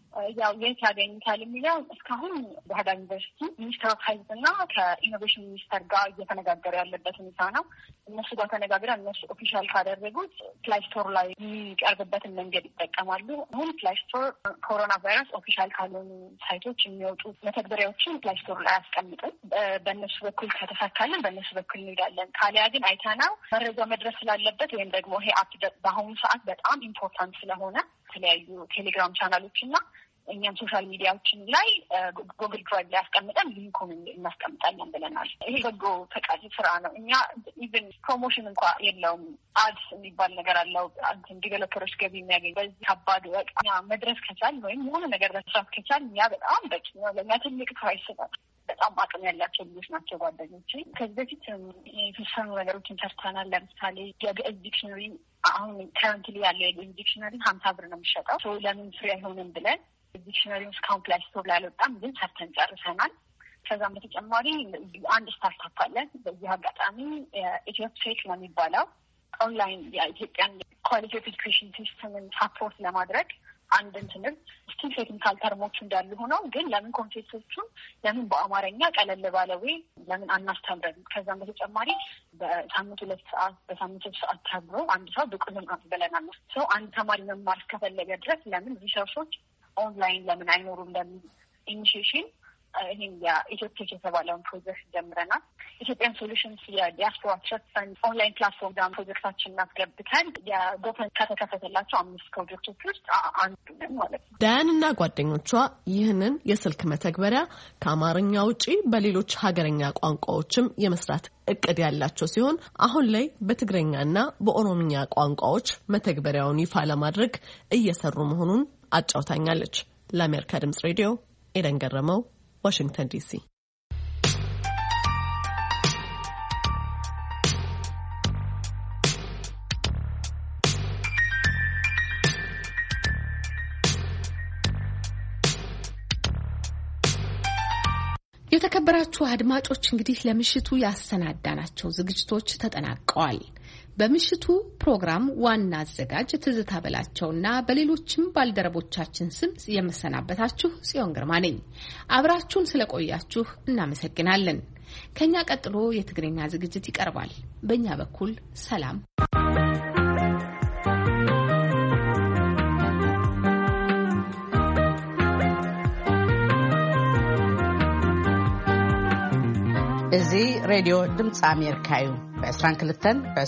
G: ያው የት ያገኙታል የሚለው እስካሁን ባህር ዳር ዩኒቨርሲቲ ሚኒስትር ኦፍ ሄልዝ እና ከኢኖቬሽን ሚኒስቴር ጋር እየተነጋገሩ ያለበት ሁኔታ ነው። እነሱ ጋር ተነጋግረን እነሱ ኦፊሻል ካደረጉት ፕላይ ስቶር ላይ የሚቀርብበትን መንገድ ይጠቀማሉ። አሁን ፕላይ ስቶር ኮሮና ቫይረስ ኦፊሻል ካልሆኑ ሳይቶች የሚወጡ መተግበሪያዎችን ፕላይ ስቶር ላይ አያስቀምጥም። በእነሱ በኩል ከተሳካልን በእነሱ በኩል እንሄዳለን። ካሊያ ግን አይተናው መረጃ መድረስ ስላለበት ወይም ደግሞ ይሄ አፕ በአሁኑ ሰዓት በጣም ኢምፖርታንት ስለሆነ የተለያዩ ቴሌግራም ቻናሎች እና እኛም ሶሻል ሚዲያዎችን ላይ ጉግል ድራይቭ ላይ አስቀምጠን ሊንኩን እናስቀምጣለን ብለናል። ይሄ በጎ ፈቃድ ስራ ነው። እኛ ኢቨን ፕሮሞሽን እንኳ የለውም። አድስ የሚባል ነገር አለው። ዲቨሎፐሮች ገቢ የሚያገኝ በዚህ ከባድ ወቅት እኛ መድረስ ከቻል ወይም የሆነ ነገር መስራት ከቻል እኛ በጣም በቂ ነው። ለእኛ ትልቅ ፕራይስ ነው። በጣም አቅም ያላቸው ልጆች ናቸው ጓደኞቼ። ከዚህ በፊት የተወሰኑ ነገሮችን ሰርተናል። ለምሳሌ የግዕዝ ዲክሽነሪ አሁን ከረንትሊ ያለው የግዕዝ ዲክሽነሪ 50 ብር ነው የሚሸጠው። ለምን ፍሪ አይሆንም ብለን ዲክሽነሪውን እስካሁን ፕላይ ስቶር ላይ አልወጣም፣ ግን ሰርተን ጨርሰናል። ከዛም በተጨማሪ አንድ ስታርታፕ አለን። በዚህ አጋጣሚ ኢትዮፕሴክ ነው የሚባለው ኦንላይን የኢትዮጵያን ኳሊቲ ኦፍ ኤዱኬሽን ሲስተምን ሳፖርት ለማድረግ አንድን ትምህርት ስቲል ቴክኒካል ተርሞች እንዳሉ ሆነው ግን ለምን ኮንሴፕቶቹን ለምን በአማርኛ ቀለል ባለዌ ለምን አናስተምረን? ከዛም በተጨማሪ በሳምንት 2 ሰዓት በሳምንት 3 ሰዓት ተምሮ አንድ ሰው ብቁ ይሆናል ብለናል። ሰው አንድ ተማሪ መማር እስከፈለገ ድረስ ለምን ሪሰርቾች ኦንላይን ለምን አይኖሩም? ለምን ኢኒሺዬሽን ይህም የኢትዮፕቴክ የተባለውን ፕሮጀክት ጀምረናል። ኢትዮጵያን ሶሉሽንስ የዲያስፖራ ትረስት ፈንድ ኦንላይን ፕላትፎርም ዳም ፕሮጀክታችንን አስገብተን የጎፈን ከተከፈተላቸው 5 ፕሮጀክቶች ውስጥ አንዱ ነን ማለት ነው።
E: ዳያንና ጓደኞቿ ይህንን የስልክ መተግበሪያ ከአማርኛ ውጪ በሌሎች ሀገረኛ ቋንቋዎችም የመስራት እቅድ ያላቸው ሲሆን አሁን ላይ በትግረኛና በኦሮምኛ ቋንቋዎች መተግበሪያውን ይፋ ለማድረግ እየሰሩ መሆኑን አጫውታኛለች። ለአሜሪካ ድምጽ ሬዲዮ ኤደን ገረመው፣ ዋሽንግተን ዲሲ።
A: የተከበራችሁ አድማጮች እንግዲህ ለምሽቱ ያሰናዳናቸው ዝግጅቶች ተጠናቀዋል። በምሽቱ ፕሮግራም ዋና አዘጋጅ ትዝታ በላቸውና በሌሎችም ባልደረቦቻችን ስም የምሰናበታችሁ ጽዮን ግርማ ነኝ። አብራችሁን ስለቆያችሁ እናመሰግናለን። ከኛ ቀጥሎ የትግርኛ ዝግጅት ይቀርባል። በእኛ በኩል ሰላም።
B: እዚ ሬድዮ ድምፂ ኣሜሪካ እዩ። በ22